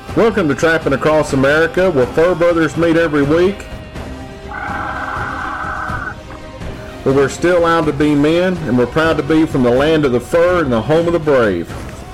Welcome to Trapping Across America, where fur brothers meet every week. But we're still allowed to be men, and we're proud to be from the land of the fur and the home of the brave.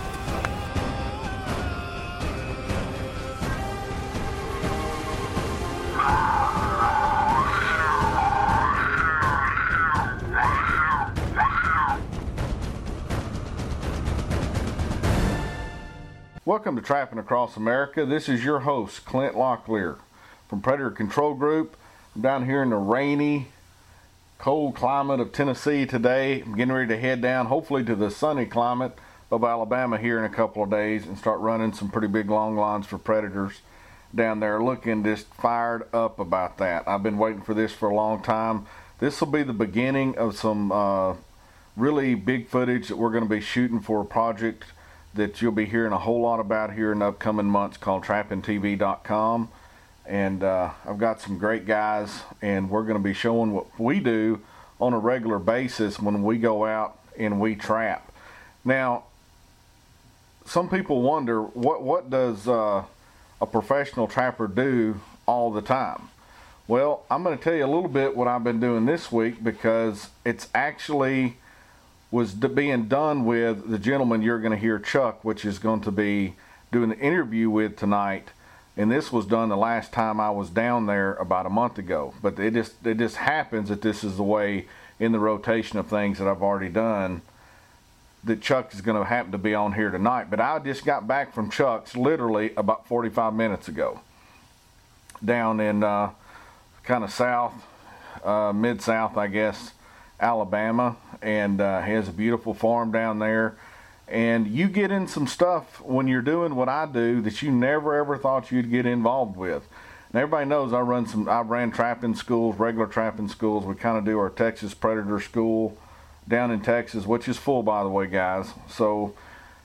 Welcome to Trapping Across America. This is your host, Clint Locklear from Predator Control Group. I'm down here in the rainy, cold climate of Tennessee today. I'm getting ready to head down, hopefully to the sunny climate of Alabama here in a couple of days and start running some pretty big long lines for predators down there. Looking just fired up about that. I've been waiting for this for a long time. This will be the beginning of some really big footage that we're going to be shooting for a project that you'll be hearing a whole lot about here in the upcoming months called TrappingTV.com. And I've got some great guys, and we're going to be showing what we do on a regular basis when we go out and we trap. Now, some people wonder, what does a professional trapper do all the time? Well, I'm going to tell you a little bit what I've been doing this week, because it's actually was being done with the gentleman you're going to hear, Chuck, which is going to be doing the interview with tonight. And this was done the last time I was down there about a month ago. But it just happens that this is the way in the rotation of things that I've already done that Chuck is going to happen to be on here tonight. But I just got back from Chuck's literally about 45 minutes ago down in kind of south, mid-south, I guess, Alabama, and he has a beautiful farm down there. And you get in some stuff when you're doing what I do that you never ever thought you'd get involved with. And everybody knows I ran trapping schools, regular trapping schools. We kind of do our Texas Predator School down in Texas, which is full, by the way, guys. So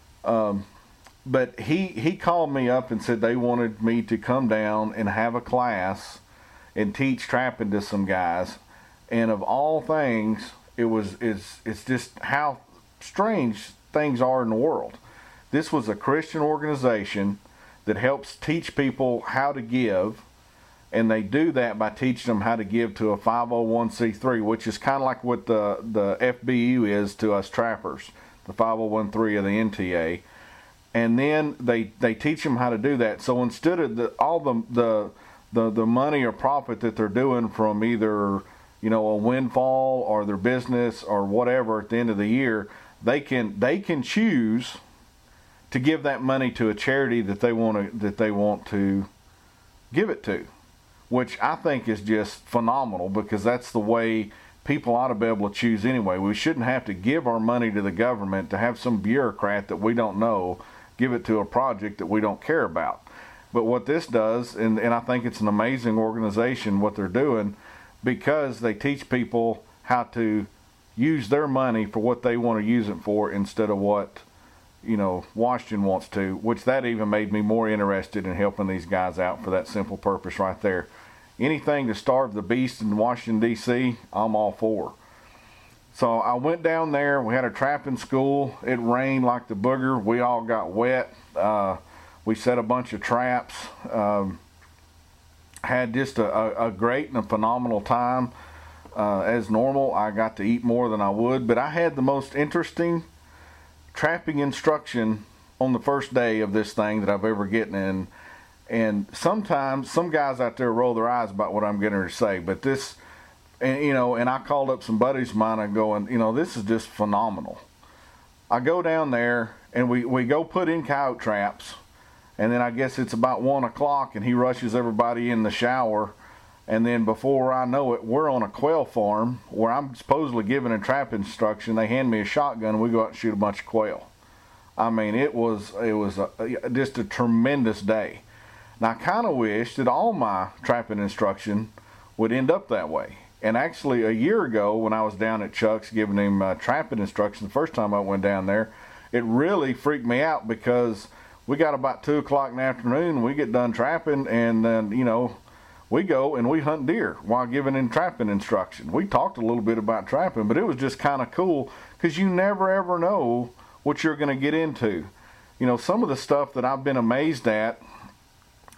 but he called me up and said they wanted me to come down and have a class and teach trapping to some guys. And of all things, it's just how strange things are in the world. This was a Christian organization that helps teach people how to give, and they do that by teaching them how to give to a 501c3, which is kind of like what the FBU is to us trappers, the 501(c)(3) of the NTA. And then they teach them how to do that. So instead of all the money or profit that they're doing from either a windfall or their business or whatever at the end of the year, they can choose to give that money to a charity that they want to give it to, which I think is just phenomenal, because that's the way people ought to be able to choose anyway. We shouldn't have to give our money to the government to have some bureaucrat that we don't know give it to a project that we don't care about. But what this does, and I think it's an amazing organization what they're doing, because they teach people how to use their money for what they want to use it for instead of what Washington wants to, which that even made me more interested in helping these guys out for that simple purpose right there. Anything to starve the beast in Washington, D.C., I'm all for. So I went down there. We had a trapping school. It rained like the booger. We all got wet. We set a bunch of traps. Had just a great and a phenomenal time. As normal, I got to eat more than I would, but I had the most interesting trapping instruction on the first day of this thing that I've ever gotten in. And sometimes some guys out there roll their eyes about what I'm getting to say, but this, and I called up some buddies of mine and going, this is just phenomenal. I go down there and we go put in coyote traps. And then I guess it's about 1 o'clock, and he rushes everybody in the shower. And then before I know it, we're on a quail farm where I'm supposedly giving a trap instruction. They hand me a shotgun, and we go out and shoot a bunch of quail. I mean, it was just a tremendous day. Now, I kind of wish that all my trapping instruction would end up that way. And actually, a year ago, when I was down at Chuck's giving him trapping instruction the first time I went down there, it really freaked me out, because we got about 2 o'clock in the afternoon, we get done trapping, and then, we go and we hunt deer while giving in trapping instruction. We talked a little bit about trapping, but it was just kind of cool, because you never ever know what you're going to get into. Some of the stuff that I've been amazed at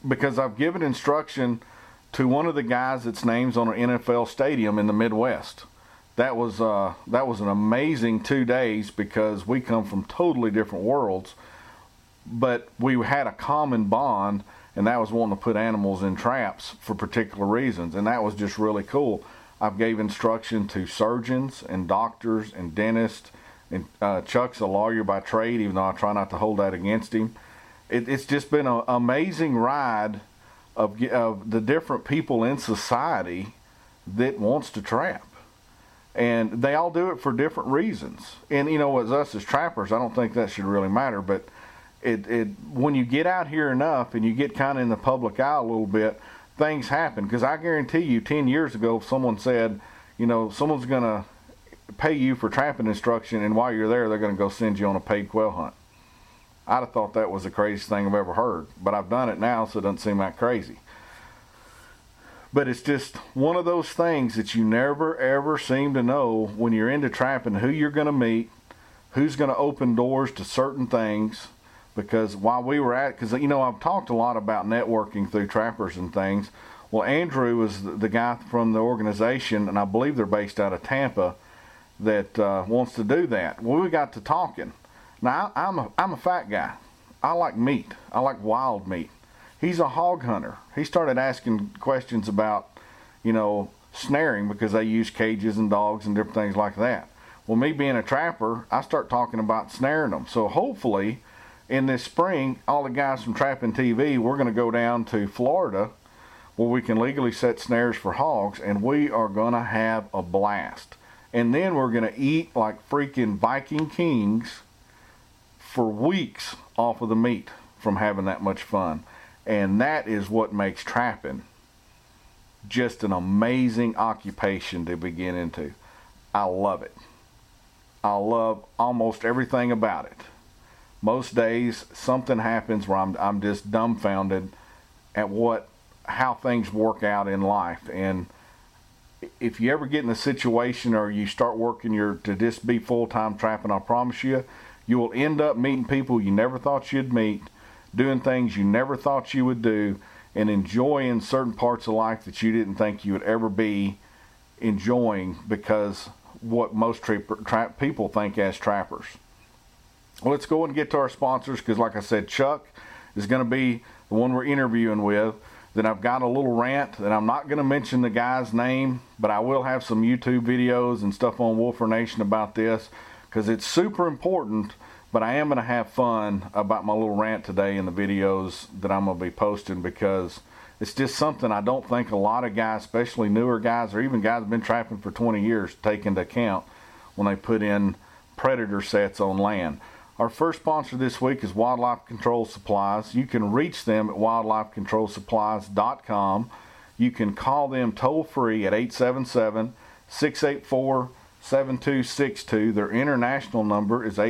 because I've given instruction to one of the guys that's names on an NFL stadium in the Midwest. That was an amazing 2 days because we come from totally different worlds, but we had a common bond, and that was wanting to put animals in traps for particular reasons, and that was just really cool. I've gave instruction to surgeons and doctors and dentists, and Chuck's a lawyer by trade, even though I try not to hold that against him. It's just been an amazing ride of the different people in society that wants to trap. And they all do it for different reasons. And you know, as us as trappers, I don't think that should really matter, but when you get out here enough and you get kind of in the public eye a little bit, things happen. Because I guarantee you 10 years ago, if someone said, you know, someone's going to pay you for trapping instruction, and while you're there, they're going to go send you on a paid quail hunt, I'd have thought that was the craziest thing I've ever heard. But I've done it now, so it doesn't seem that crazy. But it's just one of those things that you never ever seem to know when you're into trapping, who you're going to meet, who's going to open doors to certain things. Because while we were because you know, I've talked a lot about networking through trappers and things. Well, Andrew is the guy from the organization, and I believe they're based out of Tampa, that wants to do that. Well, we got to talking. Now, I'm a fat guy. I like meat. I like wild meat. He's a hog hunter. He started asking questions about, you know, snaring, because they use cages and dogs and different things like that. Well, me being a trapper, I start talking about snaring them. So hopefully in this spring, all the guys from Trapping TV, we're going to go down to Florida where we can legally set snares for hogs, and we are going to have a blast. And then we're going to eat like freaking Viking kings for weeks off of the meat from having that much fun. And that is what makes trapping just an amazing occupation to begin into. I love it. I love almost everything about it. Most days something happens where I'm just dumbfounded at how things work out in life. And if you ever get in a situation or you start working to just be full-time trapping, I promise you, you will end up meeting people you never thought you'd meet, doing things you never thought you would do, and enjoying certain parts of life that you didn't think you would ever be enjoying, because what most people think as trappers. Well, let's go and get to our sponsors, because like I said, Chuck is going to be the one we're interviewing with. Then I've got a little rant, and I'm not going to mention the guy's name, but I will have some YouTube videos and stuff on Wolfer Nation about this, because it's super important. But I am going to have fun about my little rant today in the videos that I'm going to be posting, because it's just something I don't think a lot of guys, especially newer guys, or even guys that have been trapping for 20 years, take into account when they put in predator sets on land. Our first sponsor this week is Wildlife Control Supplies. You can reach them at wildlifecontrolsupplies.com. You can call them toll free at 877-684-7262. Their international number is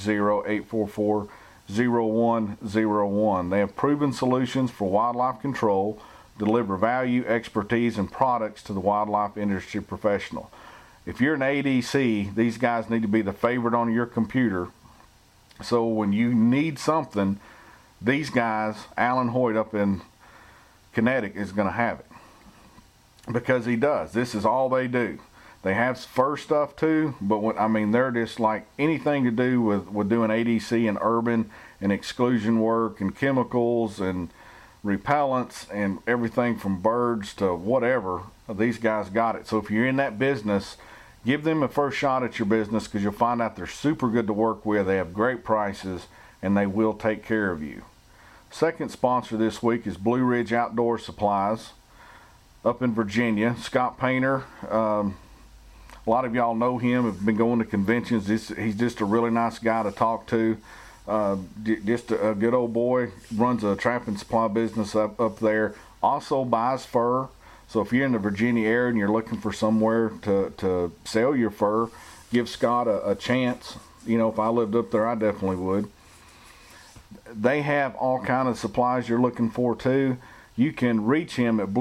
860-844-0101. They have proven solutions for wildlife control, deliver value, expertise, and products to the wildlife industry professional. If you're an ADC, these guys need to be the favorite on your computer. So when you need something, these guys, Alan Hoyt up in Connecticut, is going to have it. Because he does. This is all they do. They have fur stuff too, but they're just like anything to do with doing ADC and urban and exclusion work and chemicals and repellents and everything from birds to whatever. These guys got it. So if you're in that business, give them a first shot at your business, because you'll find out they're super good to work with. They have great prices, and they will take care of you. Second sponsor this week is Blue Ridge Outdoor Supplies up in Virginia. Scott Painter, a lot of y'all know him, have been going to conventions. He's just a really nice guy to talk to. Just a good old boy. Runs a trapping supply business up there. Also buys fur. So if you're in the Virginia area and you're looking for somewhere to sell your fur, give Scott a chance. You know, if I lived up there, I definitely would. They have all kind of supplies you're looking for too. You can reach him at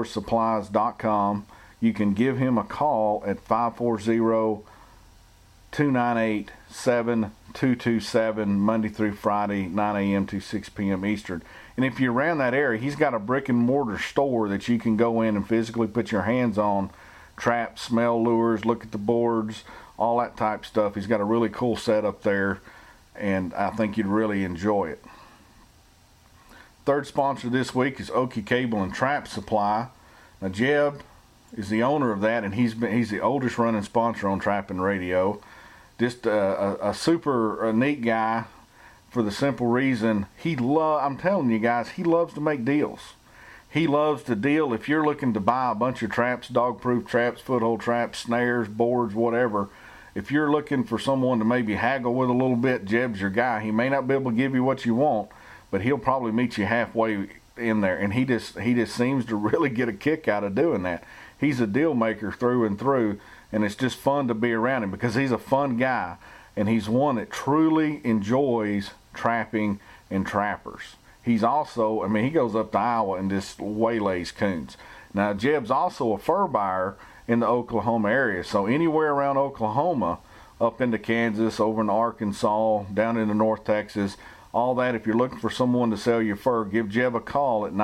BlueRidgeOutdoorSupplies.com. You can give him a call at 540 298-7227, Monday through Friday, 9 a.m. to 6 p.m. Eastern. And if you're around that area, he's got a brick and mortar store that you can go in and physically put your hands on traps, smell lures, look at the boards, all that type stuff. He's got a really cool setup there, and I think you'd really enjoy it. Third sponsor this week is Okie Cable and Trap Supply. Now, Jeb is the owner of that, and he's the oldest running sponsor on Trapping Radio. Just a super neat guy, for the simple reason I'm telling you guys, he loves to make deals. He loves to deal. If you're looking to buy a bunch of traps, dog-proof traps, foothold traps, snares, boards, whatever, if you're looking for someone to maybe haggle with a little bit, Jeb's your guy. He may not be able to give you what you want, but he'll probably meet you halfway in there, and he just seems to really get a kick out of doing that. He's a deal maker through and through, and it's just fun to be around him because he's a fun guy, and he's one that truly enjoys trapping and trappers. He's also, he goes up to Iowa and just waylays coons. Now, Jeb's also a fur buyer in the Oklahoma area, so anywhere around Oklahoma, up into Kansas, over into Arkansas, down into North Texas, all that, if you're looking for someone to sell your fur, give Jeb a call at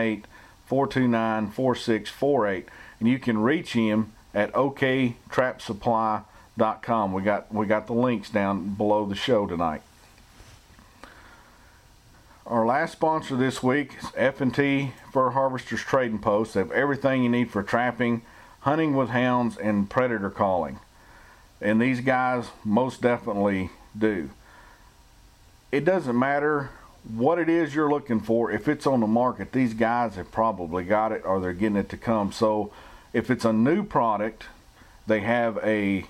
918-429-4648, and you can reach him at oktrapsupply.com. We got the links down below the show tonight. Our last sponsor this week is F&T Fur Harvesters Trading Post. They have everything you need for trapping, hunting with hounds, and predator calling. And these guys most definitely do. It doesn't matter what it is you're looking for. If it's on the market, these guys have probably got it or they're getting it to come. So if it's a new product, they have a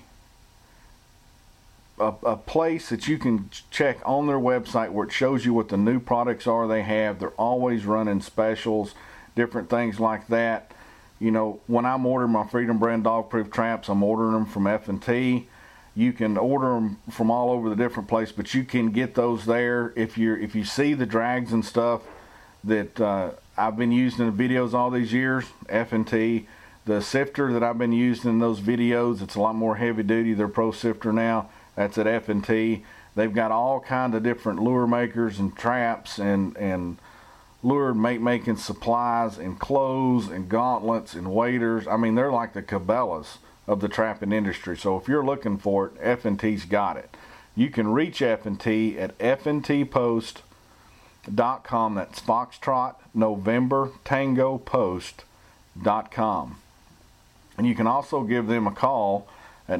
place that you can check on their website where it shows you what the new products are they have. They're always running specials, different things like that. You know, when I'm ordering my Freedom brand dog-proof traps, I'm ordering them from F&T. You can order them from all over the different places, but you can get those there. If you see the drags and stuff that I've been using in the videos all these years, F&T. The sifter that I've been using in those videos, it's a lot more heavy duty. They're Pro Sifter now. That's at F&T. They've got all kinds of different lure makers and traps and lure making supplies and clothes and gauntlets and waders. They're like the Cabela's of the trapping industry. So if you're looking for it, F&T's got it. You can reach F&T at fntpost.com. That's Foxtrot November Tango Post.com. And you can also give them a call at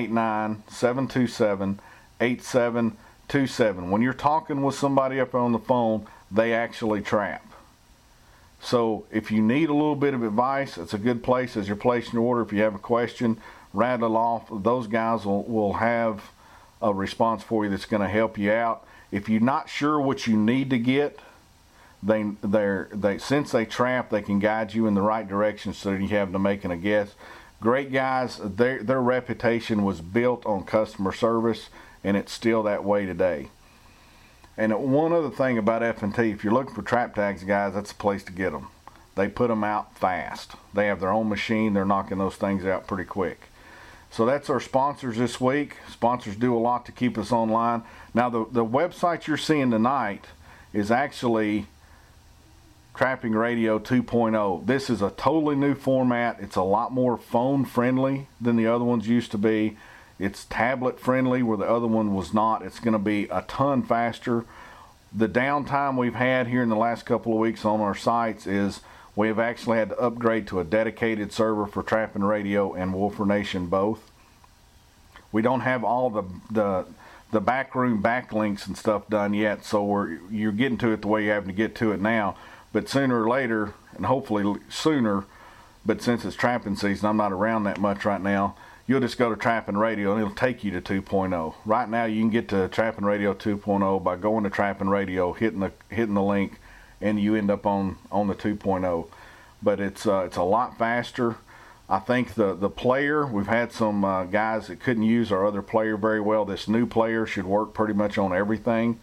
989-727-8727. When you're talking with somebody up on the phone, they actually trap. So if you need a little bit of advice, it's a good place as you're placing your order. If you have a question, rattle it off. Those guys will have a response for you that's going to help you out. If you're not sure what you need to get, they since they trap, they can guide you in the right direction so that you have to making a guess. Great guys. Their reputation was built on customer service, and it's still that way today. And one other thing about F&T, if you're looking for trap tags, guys, that's the place to get them. They put them out fast. They have their own machine. They're knocking those things out pretty quick. So that's our sponsors this week. Sponsors do a lot to keep us online. Now, the website you're seeing tonight is actually Trapping Radio 2.0. This is a totally new format. It's a lot more phone friendly than the other ones used to be. It's tablet friendly where the other one was not. It's going to be a ton faster. The downtime we've had here in the last couple of weeks on our sites is we have actually had to upgrade to a dedicated server for Trapping Radio and Wolfer Nation both. We don't have all the backroom backlinks and stuff done yet, so you're getting to it the way you're having to get to it now. But sooner or later, and hopefully sooner, but since it's trapping season, I'm not around that much right now, you'll just go to Trapping Radio and it'll take you to 2.0. Right now you can get to Trapping Radio 2.0 by going to Trapping Radio, hitting the link, and you end up on the 2.0. But it's a lot faster. I think the player, we've had some guys that couldn't use our other player very well. This new player should work pretty much on everything.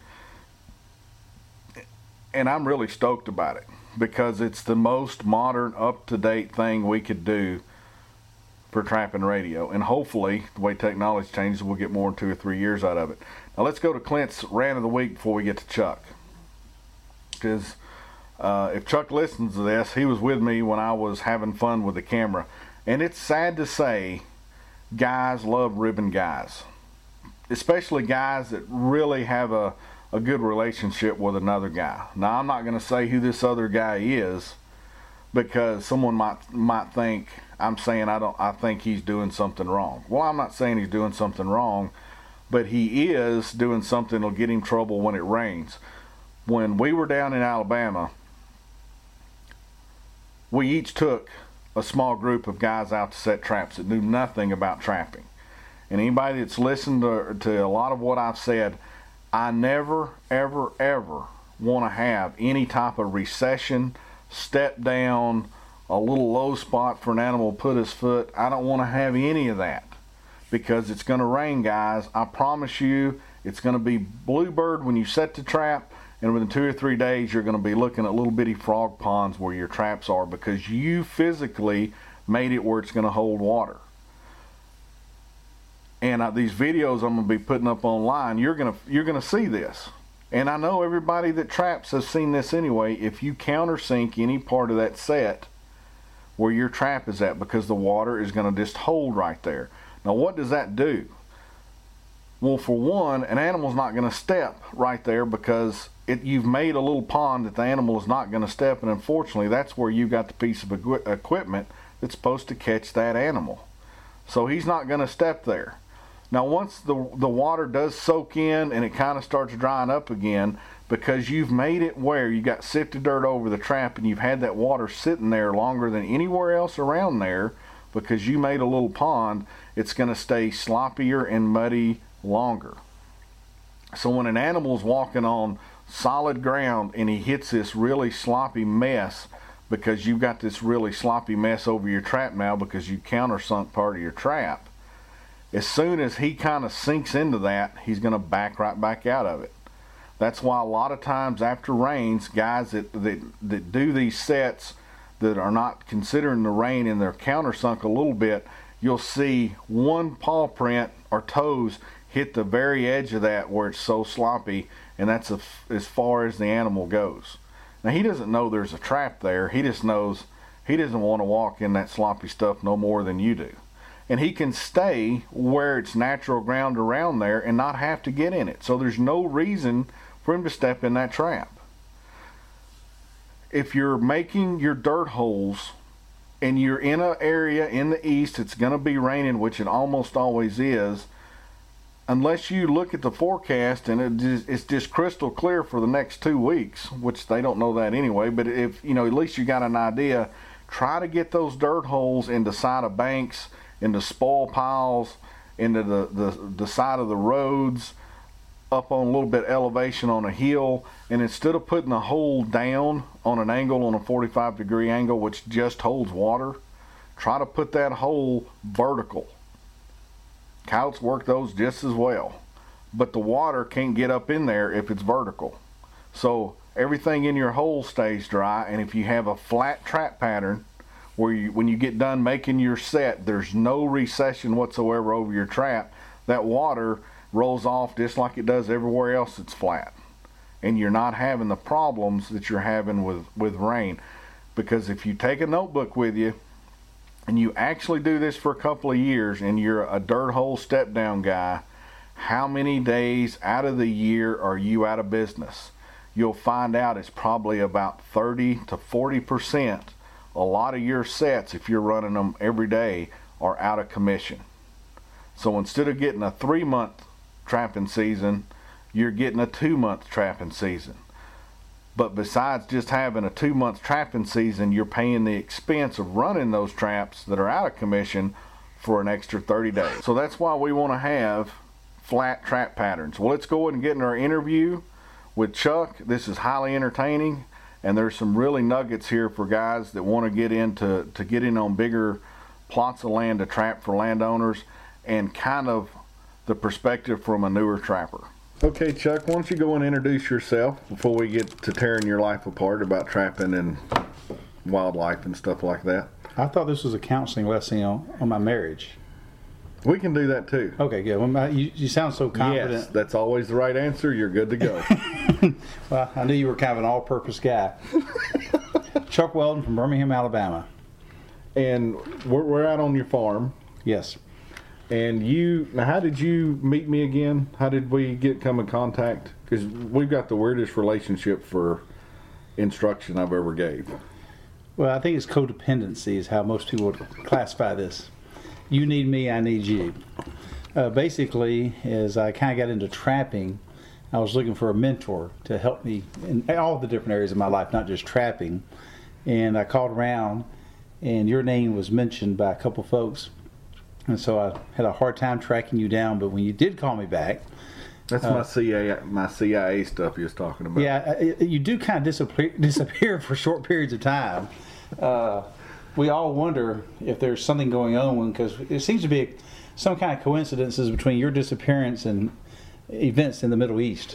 And I'm really stoked about it because it's the most modern, up-to-date thing we could do for trapping radio, and hopefully the way technology changes, we'll get more than 2 or 3 years out of it. Now let's go to Clint's rant of the week before we get to Chuck, because if Chuck listens to this, he was with me when I was having fun with the camera, and it's sad to say guys love ribbon guys, especially guys that really have a good relationship with another guy. Now I'm not going to say who this other guy is, because someone might think I'm saying I think he's doing something wrong. Well, I'm not saying he's doing something wrong, but he is doing something that'll get him trouble when it rains. When we were down in Alabama, we each took a small group of guys out to set traps that knew nothing about trapping. And anybody that's listened to a lot of what I've said, I never, ever, ever want to have any type of recession, step down, a little low spot for an animal to put his foot. I don't want to have any of that, because it's going to rain, guys. I promise you, it's going to be bluebird when you set the trap, and within 2 or 3 days you're going to be looking at little bitty frog ponds where your traps are, because you physically made it where it's going to hold water. And these videos I'm going to be putting up online, you're going to see this. And I know everybody that traps has seen this anyway. If you countersink any part of that set where your trap is at, because the water is going to just hold right there. Now what does that do? Well, for one, an animal's not going to step right there, because you've made a little pond that the animal is not going to step, and unfortunately that's where you've got the piece of equipment that's supposed to catch that animal. So he's not going to step there. Now once the water does soak in and it kind of starts drying up again, because you've made it where you got sifted dirt over the trap and you've had that water sitting there longer than anywhere else around there, because you made a little pond, it's going to stay sloppier and muddy longer. So when an animal's walking on solid ground and he hits this really sloppy mess, because you've got this really sloppy mess over your trap now because you countersunk part of your trap, as soon as he kind of sinks into that, he's going to back right back out of it. That's why a lot of times after rains, guys that do these sets that are not considering the rain and they're countersunk a little bit, you'll see one paw print or toes hit the very edge of that where it's so sloppy, and that's as far as the animal goes. Now he doesn't know there's a trap there. He just knows he doesn't want to walk in that sloppy stuff no more than you do. And he can stay where it's natural ground around there and not have to get in it. So there's no reason for him to step in that trap. If you're making your dirt holes and you're in an area in the east, it's going to be raining, which it almost always is, unless you look at the forecast and it's just crystal clear for the next 2 weeks, which they don't know that anyway, but if you know, at least you got an idea, try to get those dirt holes into side of banks, into spoil piles, into the side of the roads, up on a little bit elevation on a hill, and instead of putting the hole down on an angle, on a 45-degree angle, which just holds water, try to put that hole vertical. Coyotes work those just as well, but the water can't get up in there if it's vertical. So everything in your hole stays dry, and if you have a flat trap pattern where when you get done making your set, there's no recession whatsoever over your trap, that water rolls off just like it does everywhere else that's flat, and you're not having the problems that you're having with rain. Because if you take a notebook with you and you actually do this for a couple of years and you're a dirt hole step down guy, how many days out of the year are you out of business? You'll find out it's probably about 30 to 40%. A lot of your sets, if you're running them every day, are out of commission. So instead of getting a 3-month trapping season, you're getting a 2-month trapping season. But besides just having a 2-month trapping season, you're paying the expense of running those traps that are out of commission for an extra 30 days. So that's why we want to have flat trap patterns. Well, let's go ahead and get in our interview with Chuck. This is highly entertaining, and there's some really nuggets here for guys that want to get in on bigger plots of land to trap for landowners, and kind of the perspective from a newer trapper. Okay, Chuck, why don't you go and introduce yourself before we get to tearing your life apart about trapping and wildlife and stuff like that. I thought this was a counseling lesson on my marriage. We can do that too. Okay, good. Well, you sound so confident. Yes, that's always the right answer. You're good to go. Well, I knew you were kind of an all-purpose guy. Chuck Weldon from Birmingham, Alabama. And we're out on your farm. Yes. And now how did you meet me again? How did we come in contact? Because we've got the weirdest relationship for instruction I've ever gave. Well, I think it's codependency is how most people would classify this. You need me, I need you. Basically, as I kind of got into trapping, I was looking for a mentor to help me in all the different areas of my life, not just trapping. And I called around, and your name was mentioned by a couple folks. And so I had a hard time tracking you down, but when you did call me back... That's my CIA stuff you was talking about. Yeah, you do kind of disappear for short periods of time. We all wonder if there's something going on, because it seems to be some kind of coincidences between your disappearance and events in the Middle East.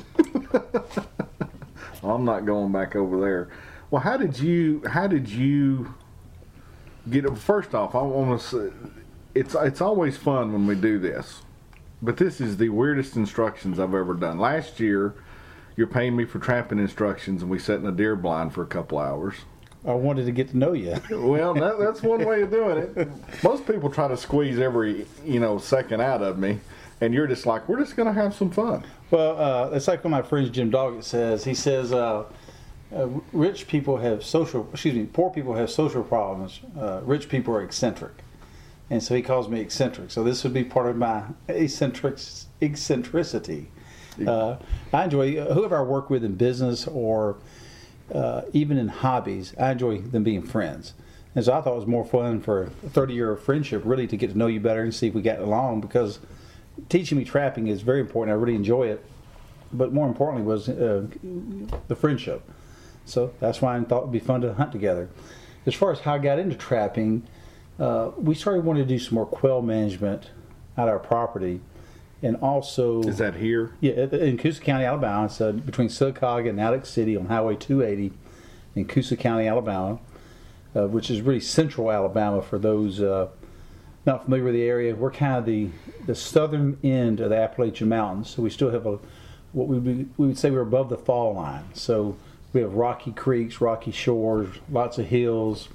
I'm not going back over there. Well, how did you get... First off, I want to say, it's always fun when we do this, but this is the weirdest instructions I've ever done. Last year, you're paying me for trapping instructions, and we sat in a deer blind for a couple hours. I wanted to get to know you. Well, that's one way of doing it. Most people try to squeeze every second out of me, and you're just like, we're just going to have some fun. Well, it's like one of my friends, Jim Doggett, says. He says, poor people have social problems. Rich people are eccentric. And so he calls me eccentric. So this would be part of my eccentricity. I enjoy whoever I work with in business or even in hobbies. I enjoy them being friends. And so I thought it was more fun for a 30-year friendship, really, to get to know you better and see if we got along, because teaching me trapping is very important. I really enjoy it. But more importantly was the friendship. So that's why I thought it would be fun to hunt together. As far as how I got into trapping, we started wanting to do some more quail management at our property, and also... Is that here? Yeah, in Coosa County, Alabama. It's between Sylacauga and Alex City on Highway 280 in Coosa County, Alabama, which is really central Alabama for those not familiar with the area. We're kind of the southern end of the Appalachian Mountains, so we still have what we would say we're above the fall line. So we have rocky creeks, rocky shores, lots of hills,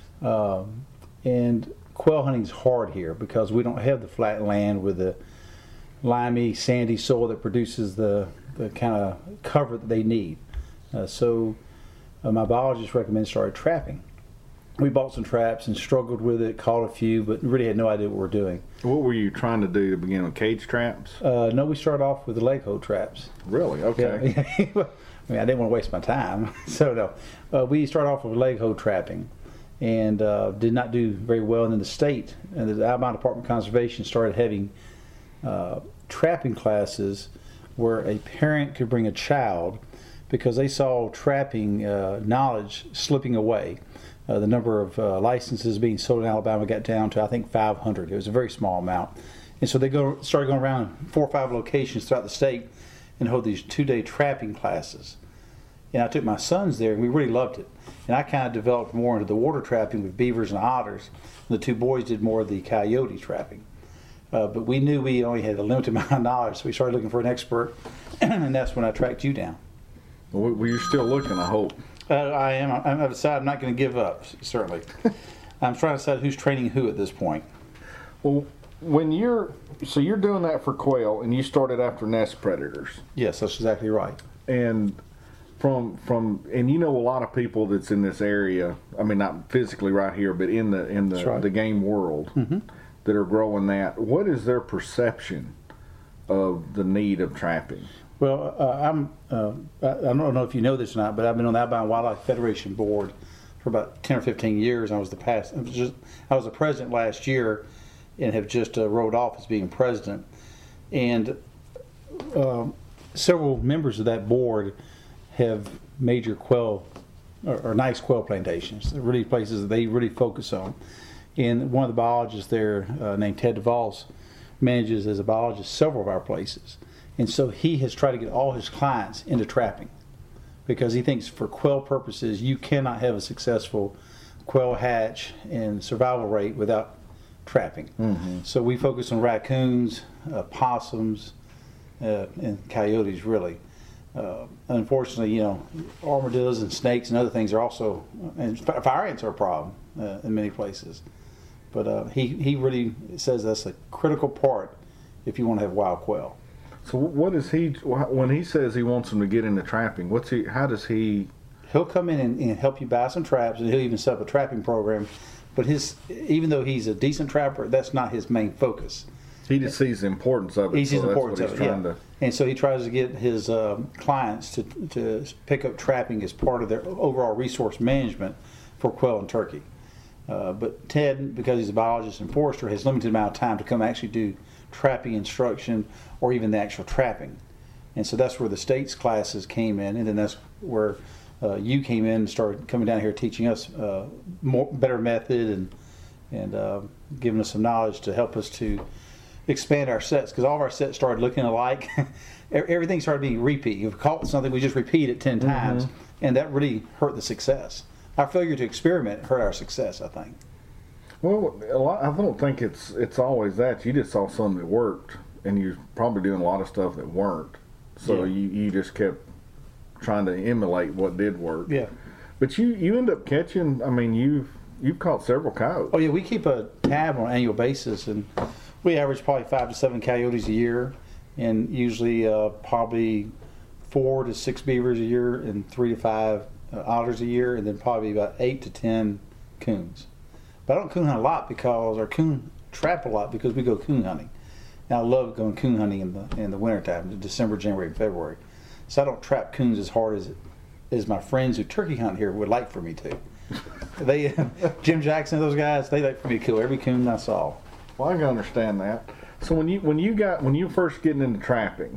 and quail hunting is hard here because we don't have the flat land with the limey, sandy soil that produces the kind of cover that they need. So my biologist recommended started trapping. We bought some traps and struggled with it, caught a few, but really had no idea what we're doing. What were you trying to do to begin with, cage traps? No, we started off with the leg hold traps. Really? Okay. Yeah. I mean, I didn't want to waste my time, so no. We started off with leg hold trapping, and did not do very well. And then the state and the Alabama Department of Conservation started having trapping classes where a parent could bring a child, because they saw trapping knowledge slipping away. The number of licenses being sold in Alabama got down to, I think, 500. It was a very small amount. And so they started going around 4 or 5 locations throughout the state and hold these 2-day trapping classes. And I took my sons there, and we really loved it. And I kind of developed more into the water trapping with beavers and otters. And the 2 boys did more of the coyote trapping. But we knew we only had a limited amount of knowledge, so we started looking for an expert, and that's when I tracked you down. Well, you're still looking, I hope. I am. I've decided I'm not going to give up, certainly. I'm trying to decide who's training who at this point. Well, you're doing that for quail, and you started after nest predators. Yes, that's exactly right. And and you know a lot of people that's in this area. I mean, not physically right here, but in the game world, mm-hmm. that are growing that. What is their perception of the need of trapping? Well, I don't know if you know this or not, but I've been on the Alabama Wildlife Federation board for about 10 or 15 years. I was the president last year, and have just rolled off as being president. And several members of that board have major quail or nice quail plantations. They're really places that they really focus on. And one of the biologists there, named Ted DeVos, manages as a biologist several of our places. And so he has tried to get all his clients into trapping, because he thinks for quail purposes you cannot have a successful quail hatch and survival rate without trapping. So we focus on raccoons, possums, and coyotes really. Unfortunately, armadillos and snakes and other things are also, and fire ants are a problem in many places. But he really says that's a critical part if you want to have wild quail. So what is he, when he says he wants them to get into trapping, how does he? He'll come in and help you buy some traps, and he'll even set up a trapping program. But even though he's a decent trapper, that's not his main focus. He just sees the importance of it. He sees the importance of it, And so he tries to get his clients to pick up trapping as part of their overall resource management for quail and turkey. But Ted, because he's a biologist and forester, has limited amount of time to come actually do trapping instruction or even the actual trapping. And so that's where the state's classes came in, and then that's where you came in and started coming down here teaching us better method and giving us some knowledge to help us to expand our sets, because all of our sets started looking alike. Everything started being repeat. If we caught something, we just repeat it 10 times, and that really hurt the success. Our failure to experiment hurt our success, I think. Well, I don't think it's always that. You just saw something that worked, and you're probably doing a lot of stuff that weren't. So you just kept trying to emulate what did work. Yeah. But you end up catching, I mean, you've caught several coyotes. Oh, yeah, we keep a tab on an annual basis, and we average probably 5 to 7 coyotes a year, and usually probably 4 to 6 beavers a year, and 3 to 5 otters a year, and then probably about 8 to 10 coons. But I don't coon hunt a lot coon trap a lot because we go coon hunting. Now I love going coon hunting in the wintertime, December, January, and February. So I don't trap coons as hard as my friends who turkey hunt here would like for me to. They, Jim Jackson, those guys, they like for me to kill every coon I saw. Well, I can understand that. So when you first getting into trapping,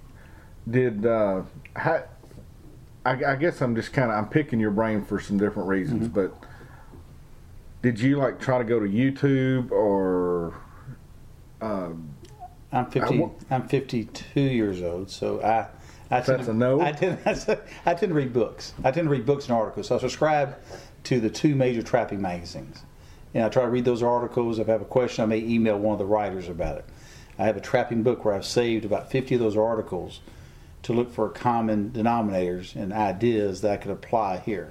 I guess I'm picking your brain for some different reasons, but did you try to go to YouTube or? I'm 52 years old, so I that's a no. I tend to read books. I tend to read books and articles. So I subscribe to the 2 major trapping magazines, and I try to read those articles. If I have a question, I may email one of the writers about it. I have a trapping book where I've saved about 50 of those articles to look for common denominators and ideas that I could apply here.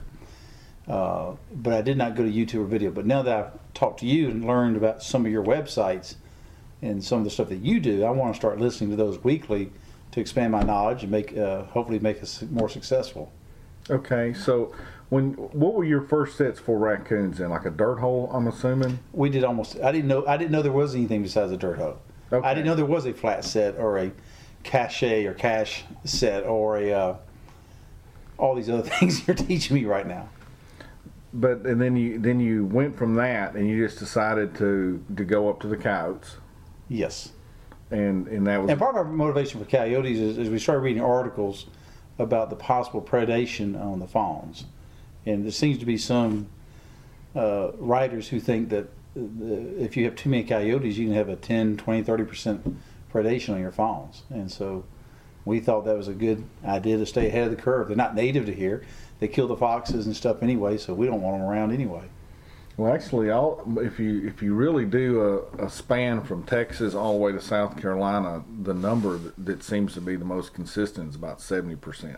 But I did not go to YouTube or video. But now that I've talked to you and learned about some of your websites and some of the stuff that you do, I want to start listening to those weekly to expand my knowledge and hopefully make us more successful. Okay, so what were your first sets for raccoons in? Like a dirt hole, I'm assuming? We did almost. I didn't know there was anything besides a dirt hole. Okay. I didn't know there was a flat set or a cache or cache set or all these other things you're teaching me right now. But and then you went from that and you just decided to go up to the coyotes. Yes. And that was. And part of our motivation for coyotes is we started reading articles about the possible predation on the fawns, and there seems to be some writers who think that if you have too many coyotes, you can have a 10, 20, 30% predation on your fawns. And so we thought that was a good idea to stay ahead of the curve. They're not native to here. They kill the foxes and stuff anyway, so we don't want them around anyway. Well, actually, if you really do a span from Texas all the way to South Carolina, the number that seems to be the most consistent is about 70%.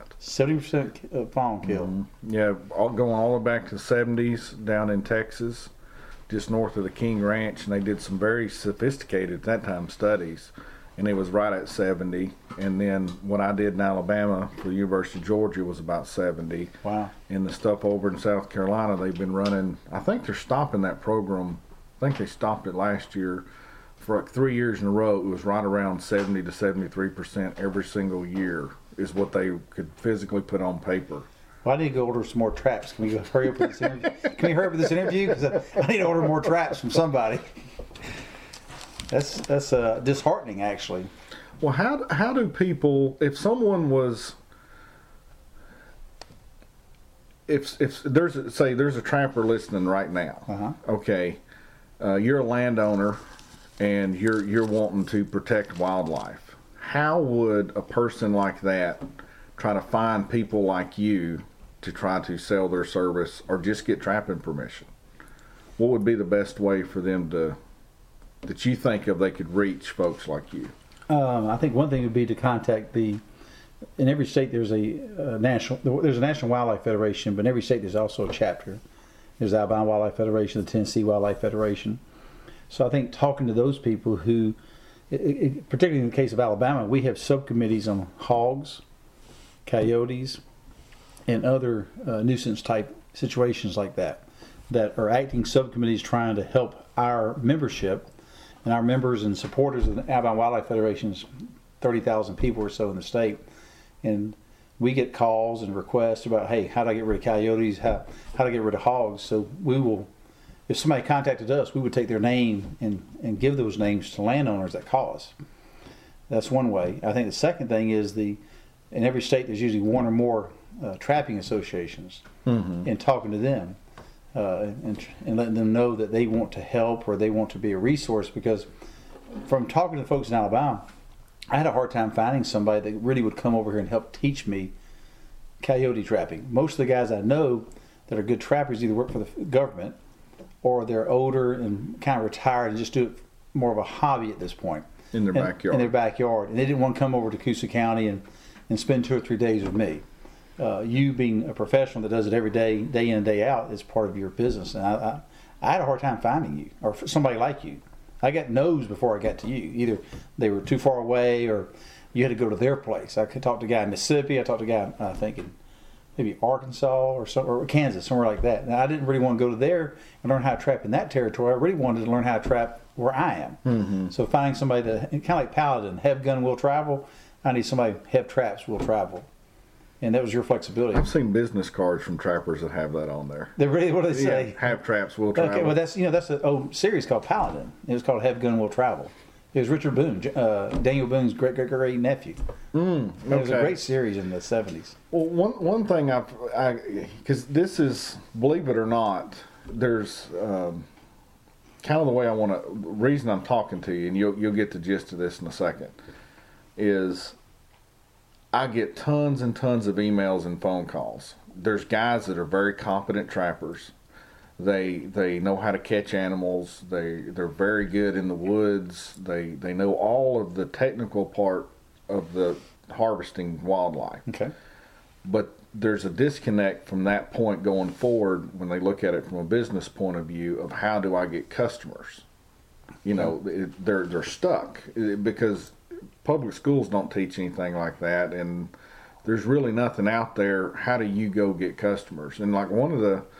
70% fawn kill. Yeah, going all the way back to the 70s down in Texas, just north of the King Ranch, and they did some very sophisticated at that time studies, and it was right at 70. And then what I did in Alabama for the University of Georgia was about 70. Wow. And the stuff over in South Carolina, they've been running, I think they're stopping that program. I think they stopped it last year. For 3 years in a row, it was right around 70 to 73% every single year is what they could physically put on paper. Well, I need to go order some more traps. Can we hurry up with this interview? Can we hurry up with this interview? Because I need to order more traps from somebody. That's disheartening, actually. Well, how do people, if someone was, if there's a trapper listening right now, okay, you're a landowner and you're wanting to protect wildlife. How would a person like that try to find people like you to try to sell their service or just get trapping permission? what would be the best way for them that you think of they could reach folks like you? I think one thing would be to contact in every state there's a National Wildlife Federation, but in every state there's also a chapter. There's the Alabama Wildlife Federation, the Tennessee Wildlife Federation. So I think talking to those people who, particularly in the case of Alabama, we have subcommittees on hogs, coyotes, and other nuisance type situations like that are acting subcommittees trying to help our membership. And our members and supporters of the Alabama Wildlife Federation's 30,000 people or so in the state. And we get calls and requests about, hey, how do I get rid of coyotes? How do I get rid of hogs? So we will, if somebody contacted us, we would take their name and give those names to landowners that call us. That's one way. I think the second thing is in every state there's usually one or more trapping associations, and talking to them. And letting them know that they want to help or they want to be a resource, because from talking to folks in Alabama, I had a hard time finding somebody that really would come over here and help teach me coyote trapping. Most of the guys I know that are good trappers either work for the government or they're older and kind of retired and just do it more of a hobby at this point. In their backyard. In their backyard. And they didn't want to come over to Coosa County and spend 2 or 3 days with me. You being a professional that does it every day, day in and day out, is part of your business. And I had a hard time finding you or somebody like you. I got no's before I got to you. Either they were too far away or you had to go to their place. I could talk to a guy in Mississippi. I talked to a guy, I think, in maybe Arkansas or Kansas, somewhere like that. And I didn't really want to go to there and learn how to trap in that territory. I really wanted to learn how to trap where I am. Mm-hmm. So finding somebody that, kind of like Paladin, have gun will travel, I need somebody have traps will travel. And that was your flexibility. I've seen business cards from trappers that have that on there. They really, what do they say? Yeah, have traps will travel. Okay, well that's an old series called Paladin. It was called Have Gun Will Travel. It was Richard Boone, Daniel Boone's great nephew. Okay. It was a great series in the 70s. Well, one thing because this is, believe it or not, there's kind of the way reason I'm talking to you, and you'll get the gist of this in a second, is I get tons and tons of emails and phone calls. There's guys that are very competent trappers. They know how to catch animals. They're very good in the woods. They know all of the technical part of the harvesting wildlife. Okay. But there's a disconnect from that point going forward when they look at it from a business point of view of how do I get customers. They're stuck because public schools don't teach anything like that, and there's really nothing out there. How do you go get customers? And like one of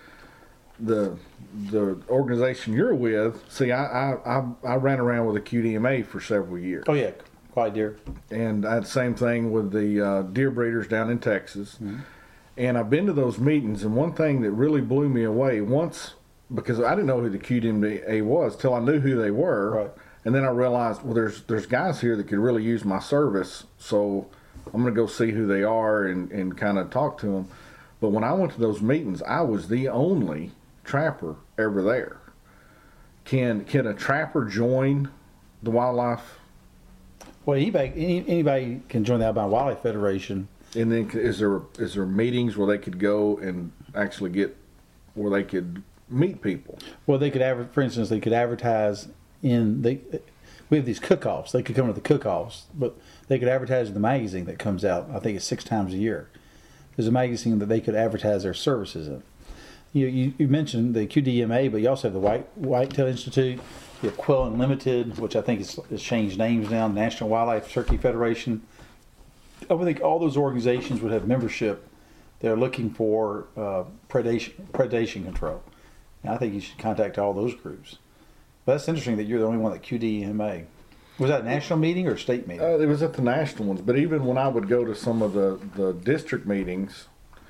the organization you're with, see, I ran around with a QDMA for several years. Oh yeah, Quiet Deer. And I had the same thing with the deer breeders down in Texas. Mm-hmm. And I've been to those meetings, and one thing that really blew me away because I didn't know who the QDMA was till I knew who they were. Right. And then I realized, well, there's guys here that could really use my service, so I'm going to go see who they are and kind of talk to them. But when I went to those meetings, I was the only trapper ever there. Can a trapper join the wildlife? Well, anybody can join the Alabama Wildlife Federation. And then is there meetings where they could go and actually where they could meet people? Well, they could for instance, they could advertise we have these cook-offs. They could come to the cook-offs, but they could advertise in the magazine that comes out. I think it's 6 times a year. There's a magazine that they could advertise their services in. You mentioned the QDMA, but you also have the Whitetail Institute. You have Quail Unlimited, which I think has changed names now, National Wildlife Turkey Federation. I would think all those organizations would have membership. They're looking for predation control. And I think you should contact all those groups. But that's interesting that you're the only one at QDMA. Was that a national meeting or a state meeting? It was at the national ones. But even when I would go to some of the district meetings,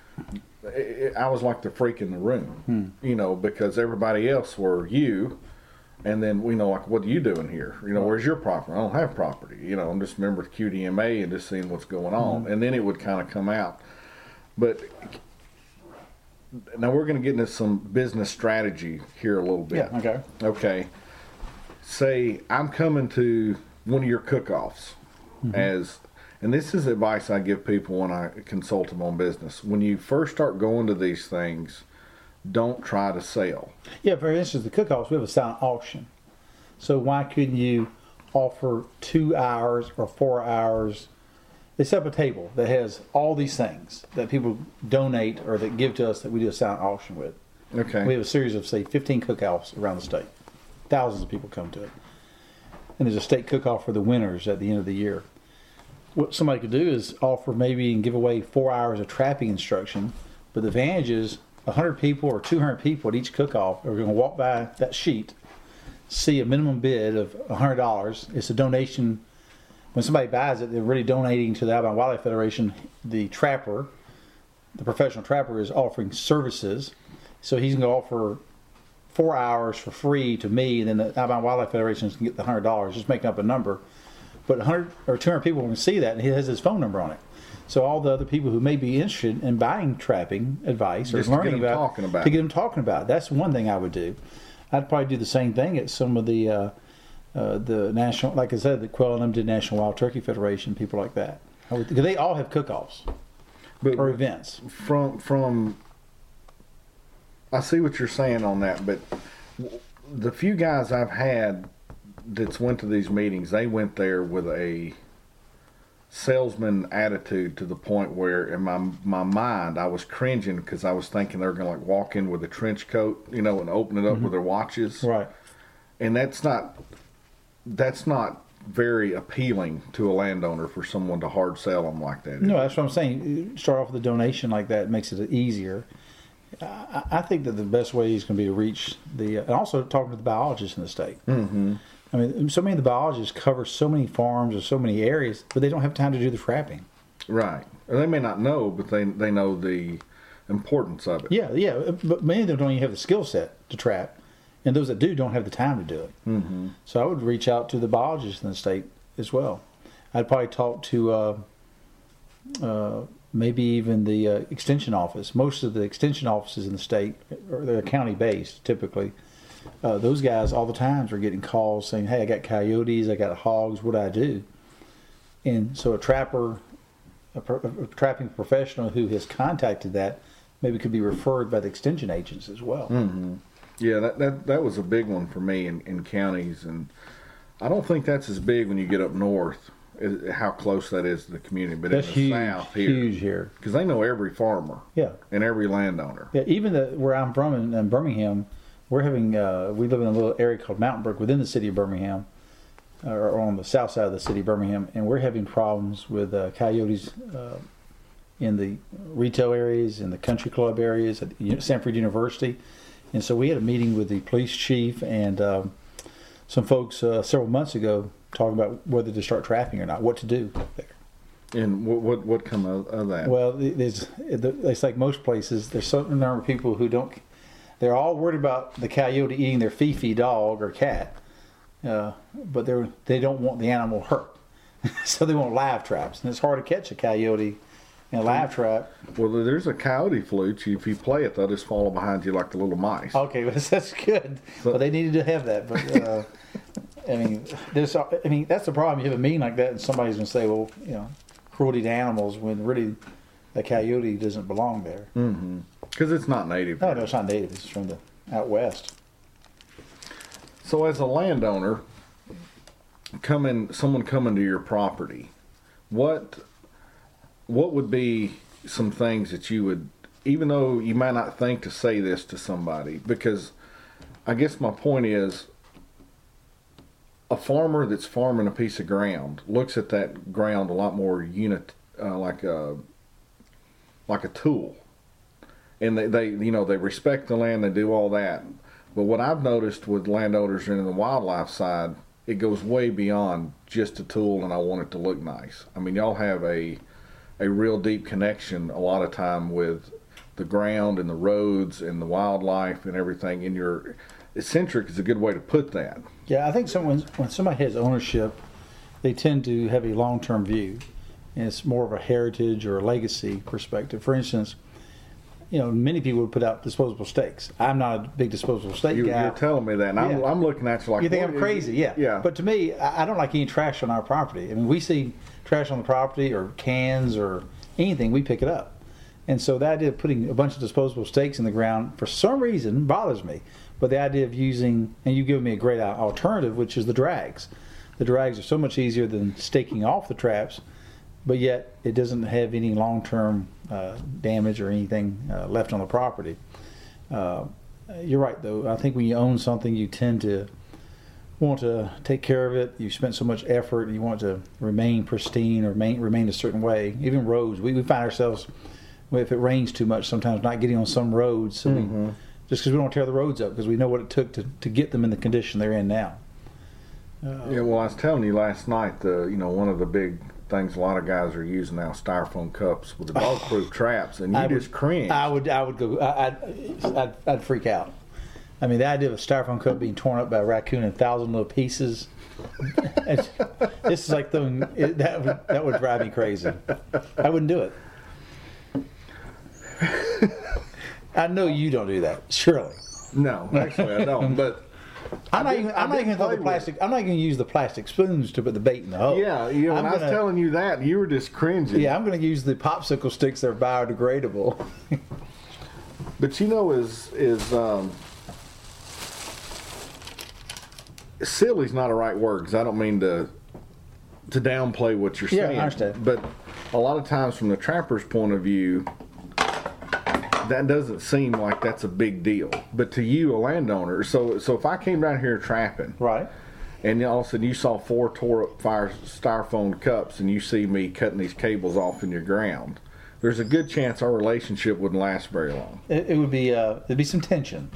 I was like the freak in the room, because everybody else were you. And then, like, what are you doing here? Where's your property? I don't have property. I'm just a member of QDMA and just seeing what's going on. Mm-hmm. And then it would kind of come out. But now we're going to get into some business strategy here a little bit. Yeah, okay. Okay. Say I'm coming to one of your cook-offs and this is advice I give people when I consult them on business. When you first start going to these things, don't try to sell. Yeah, for instance, the cook-offs, we have a silent auction. So why couldn't you offer 2 hours or 4 hours? They set up a table that has all these things that people donate or that give to us that we do a silent auction with. Okay. We have a series of, say, 15 cook-offs around the state. Thousands of people come to it. And there's a state cook-off for the winners at the end of the year. What somebody could do is offer maybe and give away 4 hours of trapping instruction, but the advantage is 100 people or 200 people at each cook-off are going to walk by that sheet, see a minimum bid of $100. It's a donation. When somebody buys it, they're really donating to the Alabama Wildlife Federation. The trapper, the professional trapper, is offering services. So he's going to offer 4 hours for free to me, and then the Alabama Wildlife Federation can get the $100, just making up a number. But 100 or 200 people can see that, and he has his phone number on it. So all the other people who may be interested in buying trapping advice or Just learning to get them about, talking about to get them talking about it. That's one thing I would do. I'd probably do the same thing at some of the national, like I said, the Quail Unlimited National Wild Turkey Federation, people like that. Because they all have cook-offs or events. From I see what you're saying on that, but the few guys I've had that's went to these meetings, they went there with a salesman attitude to the point where in my mind I was cringing because I was thinking they were going to like walk in with a trench coat, and open it up with their watches. Right. And that's not very appealing to a landowner for someone to hard sell them like that. No, that's what I'm saying. Start off with a donation like that makes it easier. I think that the best way is going to be to reach and also talking to the biologists in the state. Mm-hmm. I mean, so many of the biologists cover so many farms or so many areas, but they don't have time to do the trapping. Right. Or they may not know, but they know the importance of it. Yeah. But many of them don't even have the skill set to trap, and those that do don't have the time to do it. Mm-hmm. So I would reach out to the biologists in the state as well. I'd probably talk to maybe even the extension office. Most of the extension offices in the state, or they're county-based typically. Those guys all the times are getting calls saying, hey, I got coyotes, I got hogs, what do I do? And so a trapper, a trapping professional who has contacted that maybe could be referred by the extension agents as well. Mm-hmm. Yeah, that was a big one for me in counties, and I don't think that's as big when you get up north, how close that is to the community. But that's in the huge, south here, huge here. Because they know every farmer, yeah, and every landowner. Yeah, even where I'm from in Birmingham, we're having we live in a little area called Mountain Brook within the city of Birmingham, or on the south side of the city of Birmingham, and we're having problems with coyotes in the retail areas, in the country club areas at Samford University. And so we had a meeting with the police chief and some folks several months ago talking about whether to start trapping or not, what to do there. And what come of that? Well, it's like most places. There's a certain number of people who don't. They're all worried about the coyote eating their Fifi dog or cat, but they don't want the animal hurt, so they want live traps, and it's hard to catch a coyote in a live trap. Well, there's a coyote flute. If you play it, they'll just follow behind you like the little mice. Okay, that's good. But they needed to have that. But I mean, that's the problem. You have a meeting like that, and somebody's going to say, "Well, cruelty to animals," when really the coyote doesn't belong there. Mm-hmm. Because it's not native. No, it's not native. It's from the out west. So, as a landowner, someone coming to your property, what would be some things that you would, even though you might not think to say this to somebody, because I guess my point is, a farmer that's farming a piece of ground looks at that ground a lot more like a tool. And they respect the land, they do all that. But what I've noticed with landowners and in the wildlife side, it goes way beyond just a tool and I want it to look nice. I mean, y'all have a real deep connection a lot of time with the ground and the roads and the wildlife and everything. And your eccentric is a good way to put that. Yeah, I think when somebody has ownership, they tend to have a long-term view. And it's more of a heritage or a legacy perspective. For instance, many people would put out disposable stakes. I'm not a big disposable stake guy. You're telling me that, and yeah. I'm looking at you like... You think I'm crazy, yeah. Yeah. But to me, I don't like any trash on our property. I mean, we see trash on the property or cans or anything, we pick it up. And so the idea of putting a bunch of disposable stakes in the ground, for some reason, bothers me. But the idea of using, and you've given me a great alternative, which is the drags. The drags are so much easier than staking off the traps, but yet it doesn't have any long-term damage or anything left on the property. You're right, though. I think when you own something, you tend to want to take care of it. You spent so much effort, you want to remain pristine or remain a certain way. Even roads, we find ourselves, if it rains too much, sometimes not getting on some roads. So just because we don't tear the roads up, because we know what it took to get them in the condition they're in now. Yeah, well, I was telling you last night, one of the big things a lot of guys are using now, styrofoam cups with the dog-proof traps, and you just cringe. I would go. I'd freak out. I mean, the idea of a styrofoam cup being torn up by a raccoon in 1,000 little pieces. This is like that would drive me crazy. I wouldn't do it. I know you don't do that, surely. No, actually I don't. But I'm not even going to use the plastic spoons to put the bait in the hole. Yeah, when I was telling you that, you were just cringing. Yeah, I'm going to use the popsicle sticks that are biodegradable. But silly's not a right word, because I don't mean to downplay what you're saying. Yeah, I understand. But a lot of times, from the trapper's point of view, that doesn't seem like that's a big deal. But to you, a landowner, so if I came down here trapping, right, and all of a sudden you saw 4 tore up styrofoam cups, and you see me cutting these cables off in your ground, there's a good chance our relationship wouldn't last very long. It would be there'd be some tension.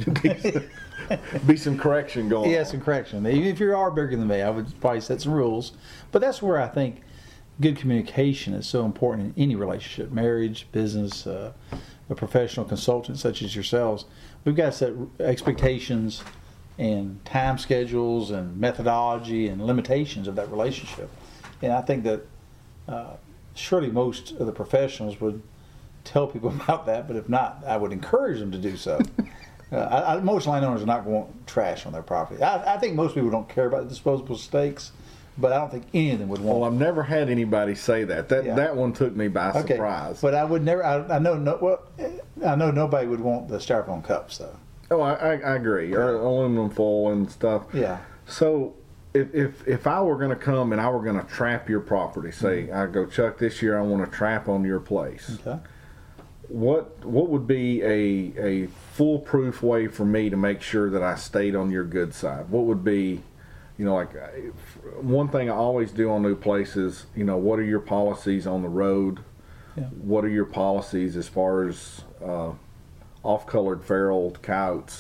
Be some correction going on. Yeah, some correction. Even if you are bigger than me, I would probably set some rules. But that's where I think good communication is so important in any relationship, marriage, business, a professional consultant such as yourselves. We've got to set expectations and time schedules and methodology and limitations of that relationship. And I think that surely most of the professionals would tell people about that, but if not, I would encourage them to do so. Most landowners are not going to want trash on their property. I think most people don't care about the disposable stakes, but I don't think any of them would want. Well, I've never had anybody say that. That one took me by surprise. But I would never. I know nobody would want the styrofoam cups though. Oh, I agree. Or aluminum foil and stuff. Yeah. So if I were going to come and I were going to trap your property, say I go, Chuck, this year I want to trap on your place. Okay. What would be a foolproof way for me to make sure that I stayed on your good side? What would be, like one thing I always do on new places, what are your policies on the road? Yeah. What are your policies as far as off-colored feral coyotes?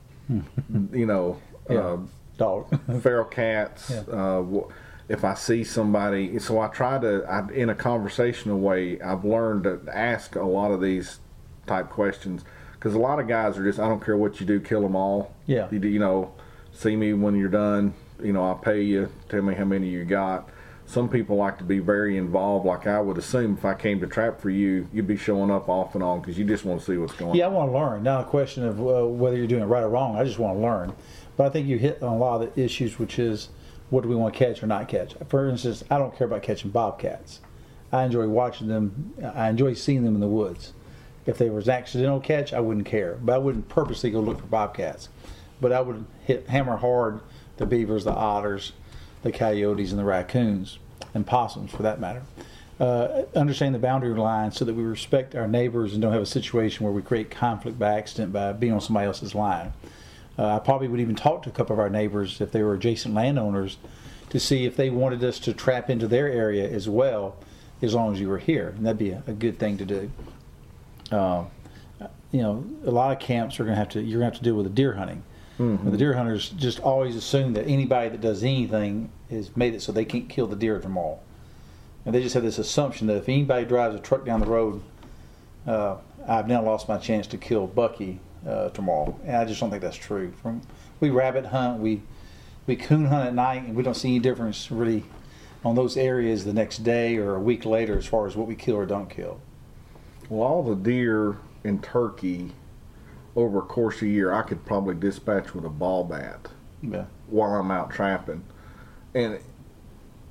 Dog. Feral cats. Yeah. If I see somebody, so I try to, in a conversational way, I've learned to ask a lot of these type questions, because a lot of guys are just, I don't care what you do, kill them all. Yeah. See me when you're done, I'll pay you, tell me how many you got. Some people like to be very involved, like I would assume if I came to trap for you, you'd be showing up off and on because you just want to see what's going on. Yeah, I want to learn. Not a question of whether you're doing it right or wrong. I just want to learn. But I think you hit on a lot of the issues, which is, what do we want to catch or not catch? For instance, I don't care about catching bobcats. I enjoy watching them. I enjoy seeing them in the woods. If there was an accidental catch, I wouldn't care. But I wouldn't purposely go look for bobcats. But I would hammer hard the beavers, the otters, the coyotes, and the raccoons, and possums for that matter. Understand the boundary line so that we respect our neighbors and don't have a situation where we create conflict by accident by being on somebody else's line. I probably would even talk to a couple of our neighbors if they were adjacent landowners to see if they wanted us to trap into their area as well, as long as you were here. And that'd be a good thing to do. A lot of camps you're gonna have to deal with the deer hunting. Mm-hmm. The deer hunters just always assume that anybody that does anything has made it so they can't kill the deer tomorrow. And they just have this assumption that if anybody drives a truck down the road, I've now lost my chance to kill Bucky tomorrow. And I just don't think that's true. We rabbit hunt, we coon hunt at night, and we don't see any difference really on those areas the next day or a week later as far as what we kill or don't kill. Well, all the deer and turkey over a course of a year, I could probably dispatch with a ball bat while I'm out trapping. And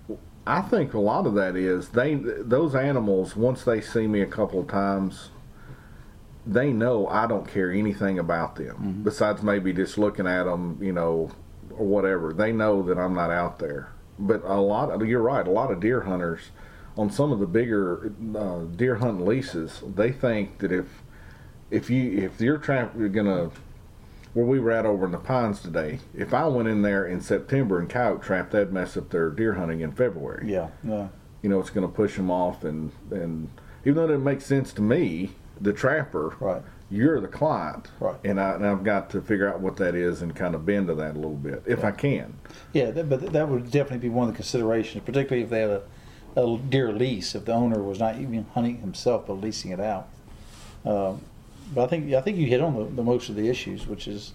I think a lot of that is those animals, once they see me a couple of times, they know I don't care anything about them besides maybe just looking at them, or whatever. They know that I'm not out there. But you're right, a lot of deer hunters on some of the bigger deer hunting leases, they think that if you're gonna, where we were at over in the Pines today, if I went in there in September and coyote trapped, that'd mess up their deer hunting in February. Yeah. It's going to push them off, and even though it doesn't make sense to me, the trapper, Right. you're the client, Right. and I've got to figure out what that is and kind of bend to that a little bit if I can. Yeah, but that would definitely be one of the considerations, particularly if they had a deer lease, if the owner was not even hunting himself but leasing it out. But I think you hit on the most of the issues, which is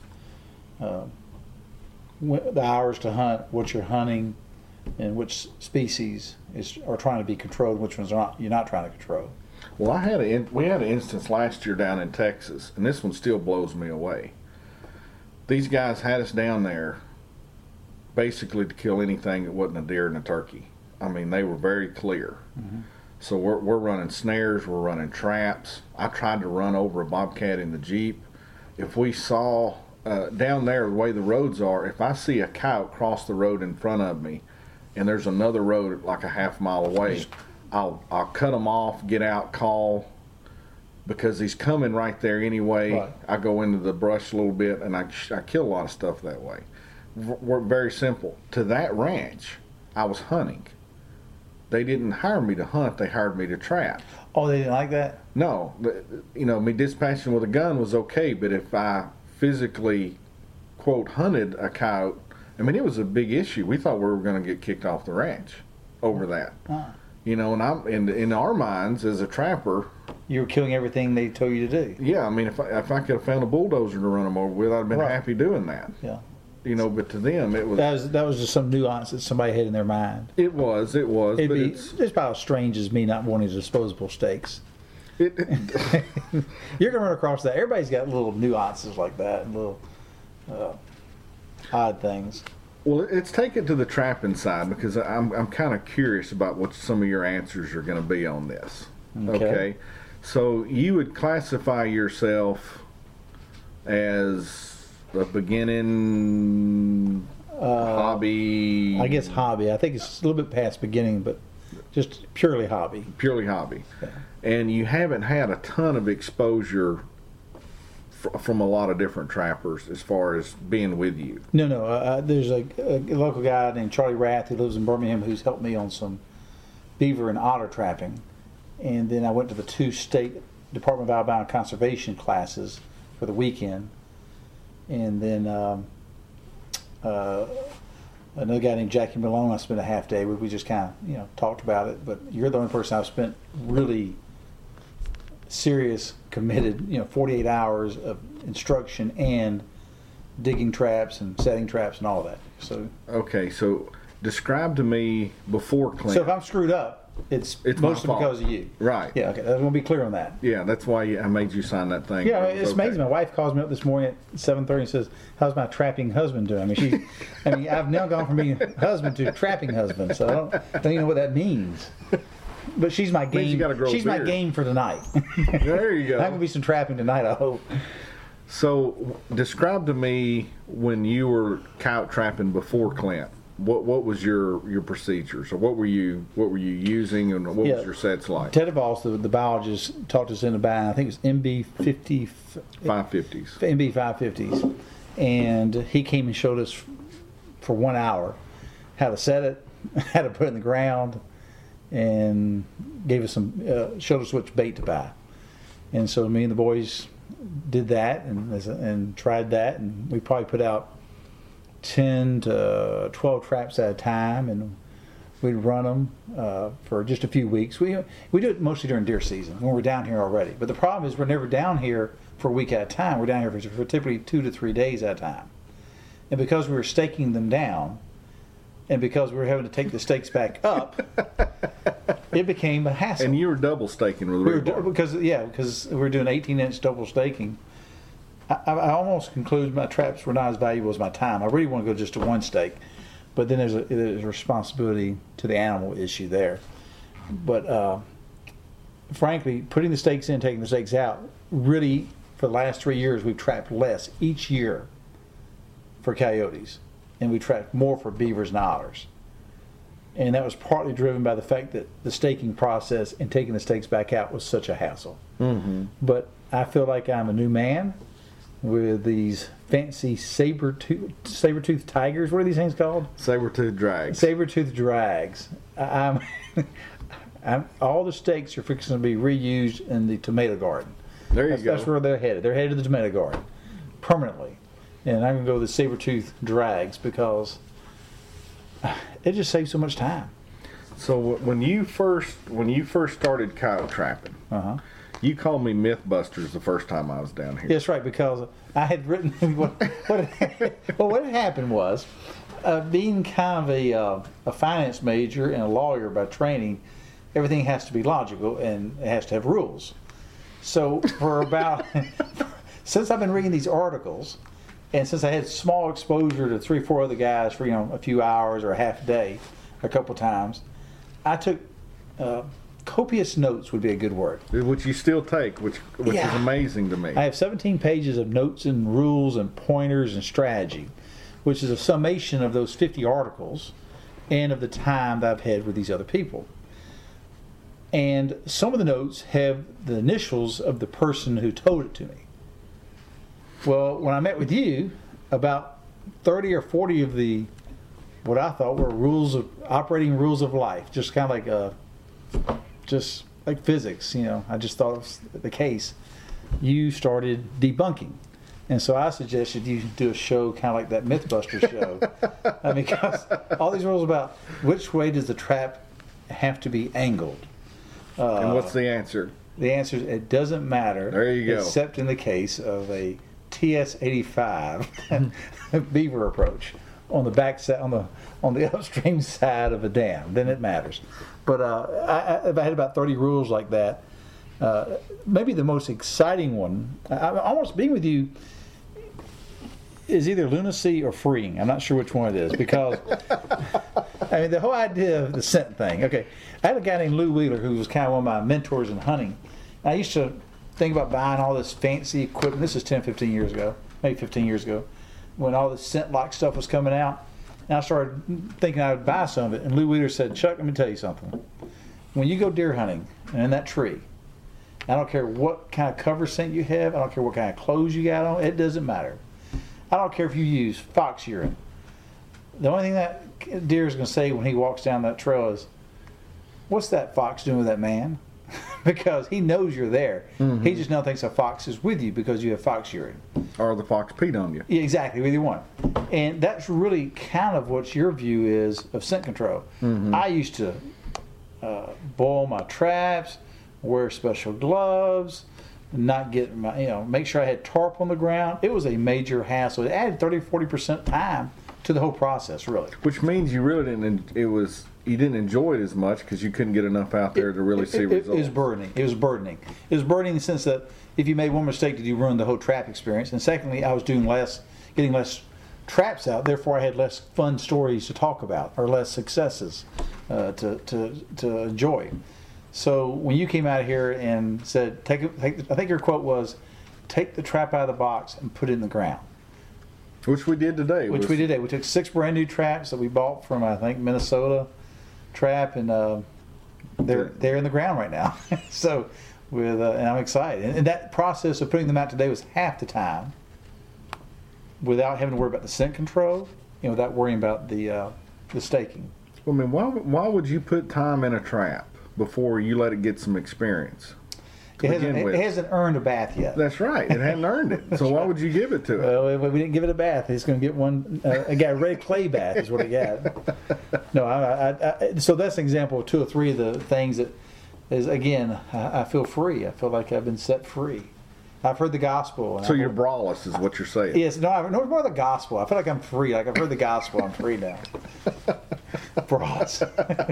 the hours to hunt, what you're hunting, and which species are trying to be controlled, which ones you're not trying to control. Well, we had an instance last year down in Texas, and this one still blows me away. These guys had us down there basically to kill anything that wasn't a deer and a turkey. I mean, they were very clear. Mm-hmm. So we're running snares, we're running traps. I tried to run over a bobcat in the Jeep. If we saw down there, the way the roads are, if I see a coyote cross the road in front of me and there's another road like a half mile away, I'll cut him off, get out, call, because he's coming right there anyway. Right. I go into the brush a little bit and I kill a lot of stuff that way. We're very simple. To that ranch, I was hunting. They didn't hire me to hunt, they hired me to trap. Oh, they didn't like that? No, me dispatching with a gun was okay, but if I physically, quote, hunted a coyote, I mean, it was a big issue. We thought we were going to get kicked off the ranch over that. And I'm in our minds as a trapper. You were killing everything they told you to do. Yeah, I mean, if I could have found a bulldozer to run them over with, I'd have been happy doing that. Yeah. But to them, it was... That was just some nuance that somebody had in their mind. It was. It's about as strange as me not wanting disposable steaks. You're going to run across that. Everybody's got little nuances like that and little odd things. Well, let's take it to the trapping side, because I'm kind of curious about what some of your answers are going to be on this. Okay. So you would classify yourself as a beginning hobby? I guess hobby. I think it's a little bit past beginning, but just purely hobby. Purely hobby. Yeah. And you haven't had a ton of exposure from a lot of different trappers as far as being with you. No. There's a local guy named Charlie Rath who lives in Birmingham who's helped me on some beaver and otter trapping. And then I went to the 2 state Department of Alabama conservation classes for the weekend. And then another guy named Jackie Malone, I spent a half day with. We just kind of, talked about it. But you're the only person I've spent really serious, committed, 48 hours of instruction and digging traps and setting traps and all of that. So okay, so describe to me before Clint. So if I'm screwed up, it's mostly because of you. Right. Yeah, okay. I want to be clear on that. Yeah, that's why I made you sign that thing. Yeah, it's amazing. My wife calls me up this morning at 7:30 and says, "How's my trapping husband doing?" I mean, I've now gone from being husband to trapping husband, so I don't even know what that means. But she's my game. She's my game for tonight. There you go. I'm gonna be some trapping tonight, I hope. So, describe to me when you were coyote trapping before Clint. What was your procedure? So what were you using, and what was your sets like? Ted Voss, the biologist, talked us into buying, I think it was MB50 550s. MB 550s, and he came and showed us for 1 hour how to set it, how to put it in the ground, and gave us showed us which bait to buy. And so me and the boys did that and tried that, and we probably put out 10 to 12 traps at a time, and we'd run them for just a few weeks. We do it mostly during deer season when we're down here already. But the problem is we're never down here for a week at a time. We're down here for typically 2 to 3 days at a time. And because we were staking them down, and because we were having to take the stakes back up, it became a hassle. And you were double staking with rebar. Because we were doing 18-inch double staking. I almost conclude my traps were not as valuable as my time. I really want to go just to one stake. But then there's a responsibility to the animal issue there. But frankly, putting the stakes in, taking the stakes out, really, for the last 3 years, we've trapped less each year for coyotes, and we trapped more for beavers and otters. And that was partly driven by the fact that the staking process and taking the stakes back out was such a hassle. Mm-hmm. But I feel like I'm a new man with these fancy saber-toothed tigers. What are these things called? Saber-toothed drags. Saber-toothed drags. All the stakes are fixing to be reused in the tomato garden. There you go. That's where they're headed. They're headed to the tomato garden permanently. And I'm going to go with the saber-toothed drags because it just saves so much time. So when you first started coyote trapping, you called me Mythbusters the first time I was down here. That's right, because I had written what had happened was, being kind of a finance major and a lawyer by training, everything has to be logical and it has to have rules. So for about since I've been reading these articles, and since I had small exposure to 3 or 4 other guys for a few hours or a half a day, a couple times, I took copious notes would be a good word. Which you still take, which is amazing to me. I have 17 pages of notes and rules and pointers and strategy, which is a summation of those 50 articles and of the time that I've had with these other people. And some of the notes have the initials of the person who told it to me. Well, when I met with you, about 30 or 40 of the what I thought were operating rules of life, just kind of just like physics, I just thought it was the case. You started debunking. And so I suggested you do a show kind of like that Mythbusters show. Because all these rules about which way does the trap have to be angled. And what's the answer? The answer is it doesn't matter. There you go. Except in the case of a TS-85 beaver approach on the back side, on the upstream side of a dam. Then it matters. But I had about 30 rules like that. Maybe the most exciting one, almost being with you, is either lunacy or freeing. I'm not sure which one it is because the whole idea of the scent thing. Okay, I had a guy named Lou Wheeler who was kind of one of my mentors in hunting. I used to think about buying all this fancy equipment. This is 10, 15 years ago, maybe 15 years ago, when all this scent lock stuff was coming out. And I started thinking I would buy some of it. And Lou Wheeler said, "Chuck, let me tell you something. When you go deer hunting and in that tree, I don't care what kind of cover scent you have. I don't care what kind of clothes you got on. It doesn't matter. I don't care if you use fox urine. The only thing that deer is going to say when he walks down that trail is, 'What's that fox doing with that man?' Because he knows you're there. Mm-hmm. He just now thinks a fox is with you because you have fox urine. Or the fox peed on you. Yeah, exactly, either one. And that's really kind of what your view is of scent control. Mm-hmm. I used to boil my traps, wear special gloves, not get my, make sure I had tarp on the ground. It was a major hassle. It added 30-40% time to the whole process, really. Which means you really you didn't enjoy it as much because you couldn't get enough out there to really see results. It was burdening. It was burdening in the sense that if you made one mistake, did you ruin the whole trap experience? And secondly, I was getting less traps out. Therefore, I had less fun stories to talk about or less successes to enjoy. So when you came out here and said, I think your quote was, "Take the trap out of the box and put it in the ground." Which we did today. We took 6 brand new traps that we bought from, I think, Minnesota trap, and they're in the ground right now. So and I'm excited. And that process of putting them out today was half the time without having to worry about the scent control, without worrying about the staking. Well, I mean, why would you put time in a trap before you let it get some experience? It hasn't earned a bath yet. That's right. It hadn't earned it. So why would you give it to it? Well, we didn't give it a bath. It's going to get one. A red clay bath is what it got. No, so that's an example of 2 or 3 of the things that is, again, I feel free. I feel like I've been set free. I've heard the gospel. So you're braless is what you're saying. Yes. No, it's more the gospel. I feel like I'm free. Like I've heard the gospel. I'm free now. Braless.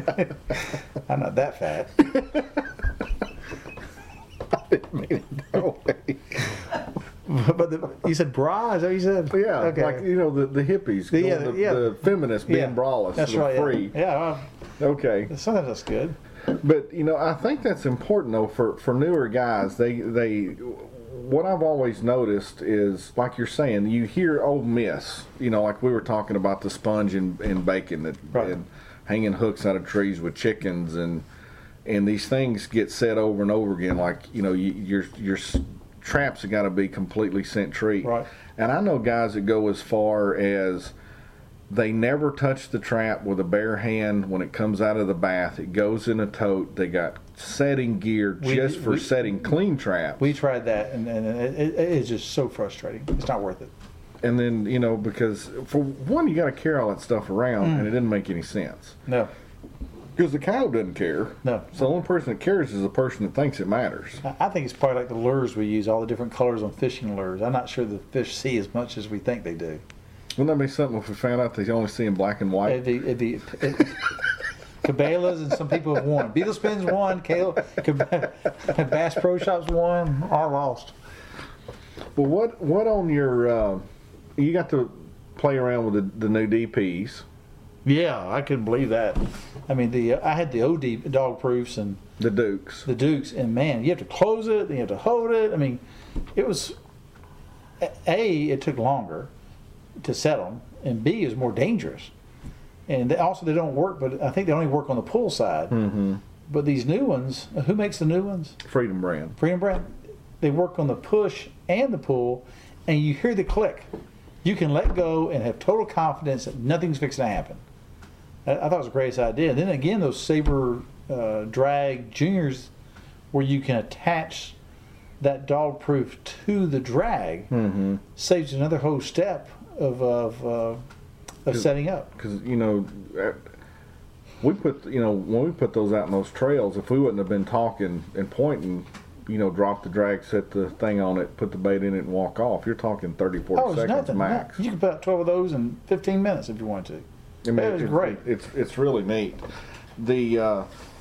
I'm not that fat. I didn't mean it that way. But you said bra? Is that what you said? Yeah, Okay. like the hippies, the feminists being braless, That's right. free. Yeah. Okay. Sometimes that's good. But I think that's important though for newer guys. They what I've always noticed is, like you're saying, you hear Ole Miss. Like we were talking about the sponge and bacon and hanging hooks out of trees with chickens and these things get said over and over again. Like your traps have got to be completely scent treat. Right. And I know guys that go as far as they never touch the trap with a bare hand when it comes out of the bath. It goes in a tote. They got setting gear just for setting clean traps. We tried that, and it is just so frustrating. It's not worth it. And then, because for one, you got to carry all that stuff around, and it didn't make any sense. No. Because the cow doesn't care. No. So the only person that cares is the person that thinks it matters. I think it's probably like the lures we use, all the different colors on fishing lures. I'm not sure the fish see as much as we think they do. Wouldn't that be something if we found out they only see in black and white? It'd be Cabela's, and some people have won. Beetle Spins won. Bass Pro Shops won. All lost. Well, what on your? You got to play around with the new DPs. Yeah, I couldn't believe that. I mean, I had the OD dog proofs and the Dukes. And man, you have to close it, then you have to hold it. I mean, it was it took longer to set them, and B, is more dangerous. And they don't work, but I think they only work on the pull side. Mm-hmm. But these new ones, who makes the new ones? Freedom Brand. Freedom Brand. They work on the push and the pull, and you hear the click. You can let go and have total confidence that nothing's fixing to happen. I thought it was the greatest idea. And then again, those Saber Drag Juniors, where you can attach that dog proof to the drag, saves another whole step of setting up. Because we put when we put those out in those trails, if we wouldn't have been talking and pointing, drop the drag, set the thing on it, put the bait in it, and walk off, you're talking 30-40 seconds nothing. max. You can put out 12 of those in 15 minutes if you want to. I mean, it was great. It's really neat. The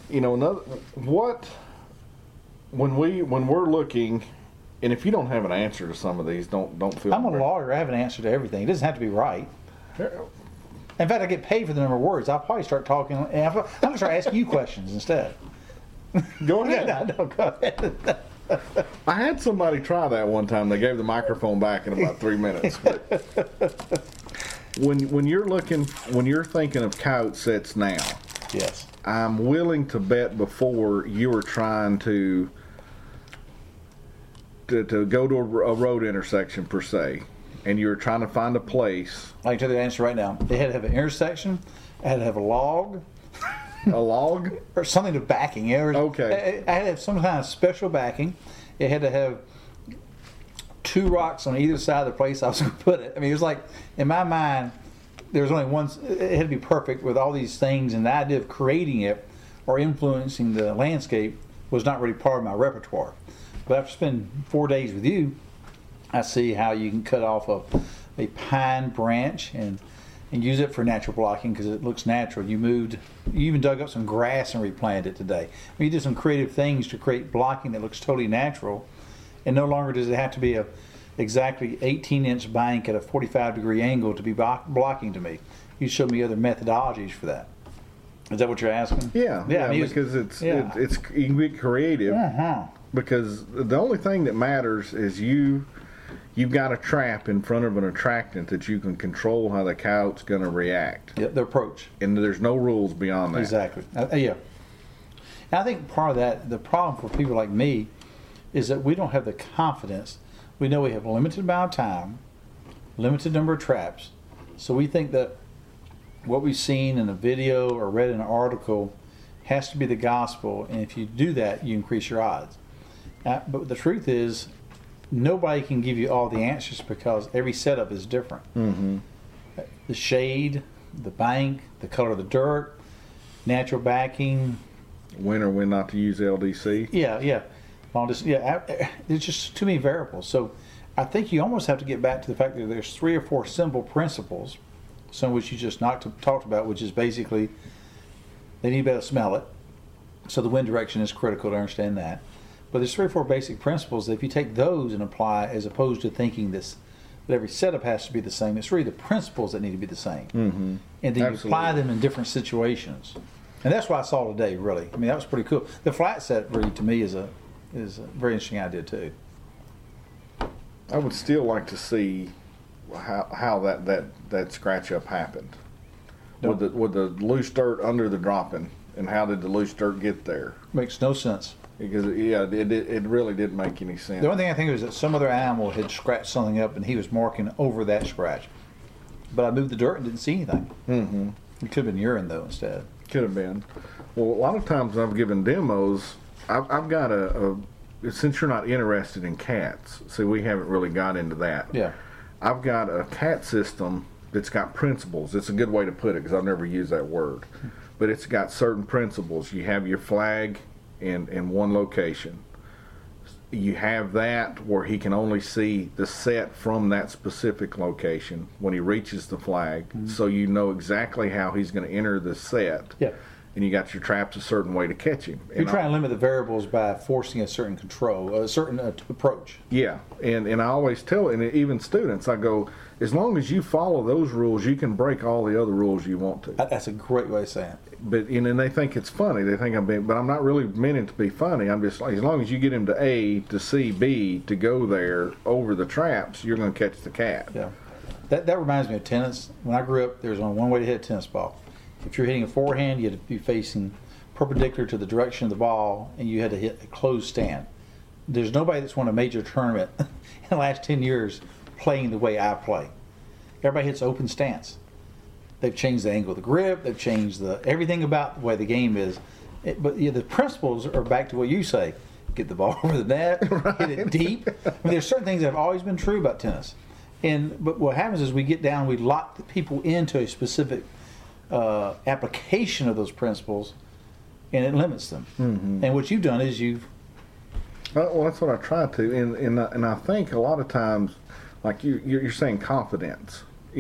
when we're looking, and if you don't have an answer to some of these, don't feel. I'm a lawyer. I have an answer to everything. It doesn't have to be right. In fact, I get paid for the number of words. I'll probably start talking. I'm going to start asking you questions instead. Go ahead. No, go ahead. I had somebody try that one time. They gave the microphone back in about 3 minutes. But when you're thinking of coyote sets now, yes, I'm willing to bet before you were trying to go to a road intersection per se, and you were trying to find a place. I can tell you the answer right now. They had to have an intersection. It had to have a log. A log? Or something to backing. Okay. I had to have some kind of special backing. It had to have 2 rocks on either side of the place I was going to put it. I mean, it was like, in my mind, there was only one. It had to be perfect with all these things, and the idea of creating it or influencing the landscape was not really part of my repertoire. But after spending 4 days with you, I see how you can cut off a pine branch and use it for natural blocking because it looks natural. You even dug up some grass and replanted it today. I mean, you did some creative things to create blocking that looks totally natural, and no longer does it have to be a exactly 18-inch bank at a 45-degree angle to be blocking to me. You showed me other methodologies for that. Is that what you're asking? Yeah, I mean, because you can be creative. Because the only thing that matters is you've got a trap in front of an attractant that you can control how the coyote's going to react. Yeah, the approach. And there's no rules beyond that. Exactly. Yeah. And I think part of that, the problem for people like me, is that we don't have the confidence. We know we have a limited amount of time, limited number of traps, so we think that what we've seen in a video or read in an article has to be the gospel, and if you do that, you increase your odds. But the truth is, nobody can give you all the answers because every setup is different. Mm-hmm. The shade, the bank, the color of the dirt, natural backing. When or when not to use LDC. Yeah. There's just too many variables. So I think you almost have to get back to the fact that there's 3 or 4 simple principles, some of which you just talked about, which is basically they need to be able to smell it. So the wind direction is critical to understand that. But there's 3 or 4 basic principles that if you take those and apply, as opposed to thinking this that every setup has to be the same, it's really the principles that need to be the same. Mm-hmm. And then you Absolutely. apply them in different situations. And that's what I saw today, really. I mean, that was pretty cool. The flat set, really, to me, is a very interesting idea, too. I would still like to see how that scratch up happened. With the loose dirt under the dropping, and how did the loose dirt get there? Makes no sense. Because it really didn't make any sense. The only thing I think was that some other animal had scratched something up, and he was marking over that scratch. But I moved the dirt and didn't see anything. Mm-hmm. It could have been urine, though, instead. Could have been. Well, a lot of times I've given demos. I've got since you're not interested in cats, see, we haven't really got into that. Yeah. I've got a cat system that's got principles. It's a good way to put it because I've never used that word. But it's got certain principles. You have your flag in one location. You have that where he can only see the set from that specific location when he reaches the flag. Mm-hmm. So you know exactly how he's going to enter the set. Yeah. And you got your traps a certain way to catch him. You're trying to limit the variables by forcing a certain control, a certain approach. Yeah, and I always tell, and even students, I go, as long as you follow those rules, you can break all the other rules you want to. That's a great way of saying it. But and they think it's funny. They think I'm being, but I'm not really meaning to be funny. I'm just like, as long as you get him to A, to C, B, to go there over the traps, you're going to catch the cat. Yeah, that reminds me of tennis. When I grew up, there was only one way to hit a tennis ball. If you're hitting a forehand, you had to be facing perpendicular to the direction of the ball, and you had to hit a closed stand. There's nobody that's won a major tournament in the last 10 years playing the way I play. Everybody hits open stance. They've changed the angle of the grip. They've changed everything about the way the game is. But the principles are back to what you say. Get the ball over the net, right. Hit it deep. I mean, there's certain things that have always been true about tennis. But what happens is we get down, we lock the people into a specific application of those principles, and it limits them. Mm-hmm. And what you've done is well, that's what I try to, and I think a lot of times, like you're saying, confidence.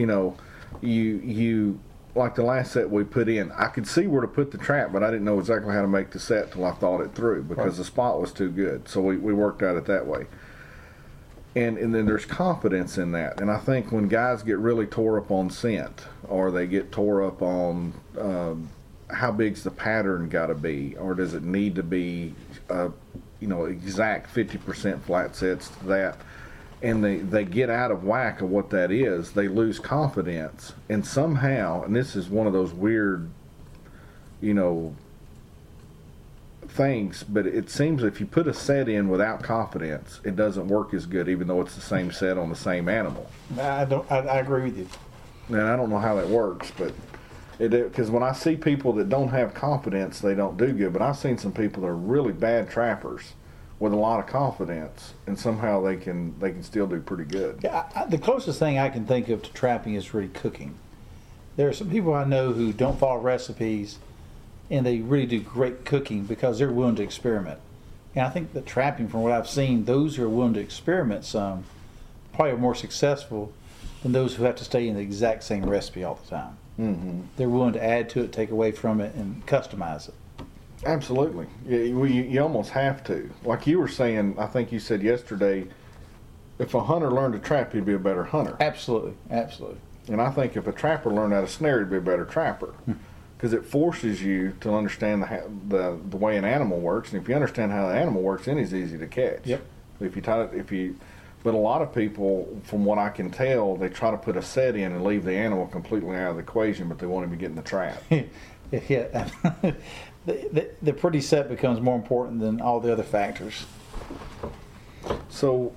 You like the last set we put in. I could see where to put the trap, but I didn't know exactly how to make the set till I thought it through because right. The spot was too good. So we worked at it that way. And then there's confidence in that. And I think when guys get really tore up on scent, or they get tore up on how big's the pattern got to be, or does it need to be, exact 50% flat sets to that, and they get out of whack of what that is, they lose confidence. And somehow, and this is one of those weird, things, but it seems if you put a set in without confidence, it doesn't work as good, even though it's the same set on the same animal. I agree with you. And I don't know how that works, but because when I see people that don't have confidence, they don't do good. But I've seen some people that are really bad trappers with a lot of confidence, and somehow they can still do pretty good. Yeah, the closest thing I can think of to trapping is really cooking. There are some people I know who don't follow recipes, and they really do great cooking because they're willing to experiment. And I think that trapping, from what I've seen, those who are willing to experiment some probably are more successful than those who have to stay in the exact same recipe all the time. Mm-hmm. They're willing to add to it, take away from it, and customize it. Absolutely. Yeah, you almost have to. Like you were saying, I think you said yesterday, if a hunter learned to trap, he'd be a better hunter. Absolutely, absolutely. And I think if a trapper learned how to snare, he'd be a better trapper. Because it forces you to understand the way an animal works, and if you understand how the animal works, then it's easy to catch. Yep. But a lot of people, from what I can tell, they try to put a set in and leave the animal completely out of the equation, but they want him to get in the trap. Yeah, the pretty set becomes more important than all the other factors. So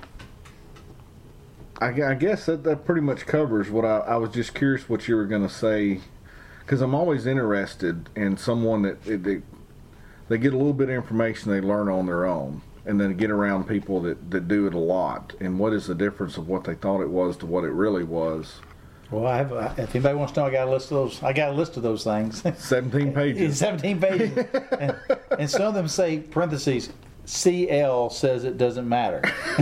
I guess that pretty much covers what I was just curious what you were going to say. Because I'm always interested in someone that they get a little bit of information they learn on their own, and then get around people that do it a lot. And what is the difference of what they thought it was to what it really was? Well, if anybody wants to know, I got a list of those. I got a list of those things. 17 pages. 17 pages, and some of them say parentheses. CL says it doesn't matter.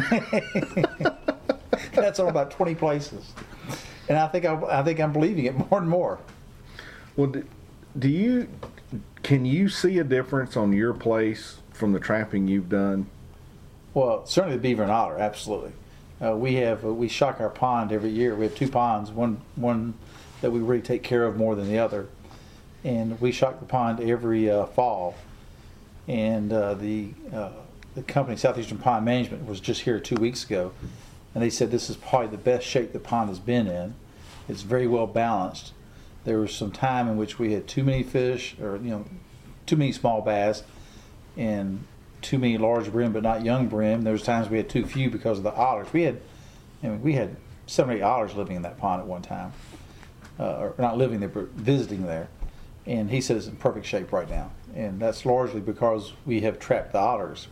That's on about 20 places, and I think I'm believing it more and more. Well, can you see a difference on your place from the trapping you've done? Well, certainly the beaver and otter, absolutely. We shock our pond every year. We have two ponds, one that we really take care of more than the other, and we shock the pond every fall. And the company Southeastern Pond Management was just here 2 weeks ago, and they said this is probably the best shape the pond has been in. It's very well balanced. There was some time in which we had too many fish, or too many small bass, and too many large brim but not young brim. There was times we had too few because of the otters. We had 7 or 8 otters living in that pond at one time, or not living there but visiting there. And he said it's in perfect shape right now, and that's largely because we have trapped the otters.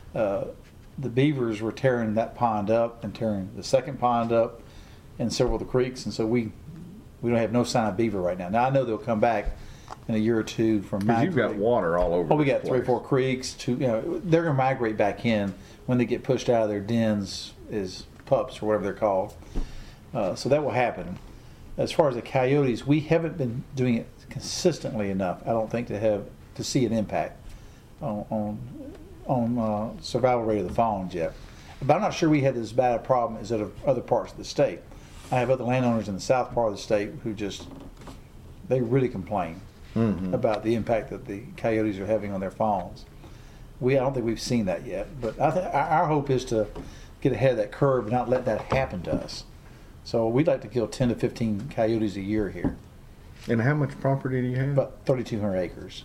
The beavers were tearing that pond up and tearing the second pond up and several of the creeks, and so we don't have no sign of beaver right now. Now I know they'll come back in a year or two from migrating. Because you've got water all over. Oh, we got 3 or 4 creeks. They're going to migrate back in when they get pushed out of their dens as pups or whatever they're called. So that will happen. As far as the coyotes, we haven't been doing it consistently enough, I don't think, to see an impact on survival rate of the fawns yet. But I'm not sure we had as bad a problem as other parts of the state. I have other landowners in the south part of the state who they really complain about the impact that the coyotes are having on their fawns. I don't think we've seen that yet, but I think our hope is to get ahead of that curve and not let that happen to us. So we'd like to kill 10 to 15 coyotes a year here. And how much property do you have? About 3,200 acres.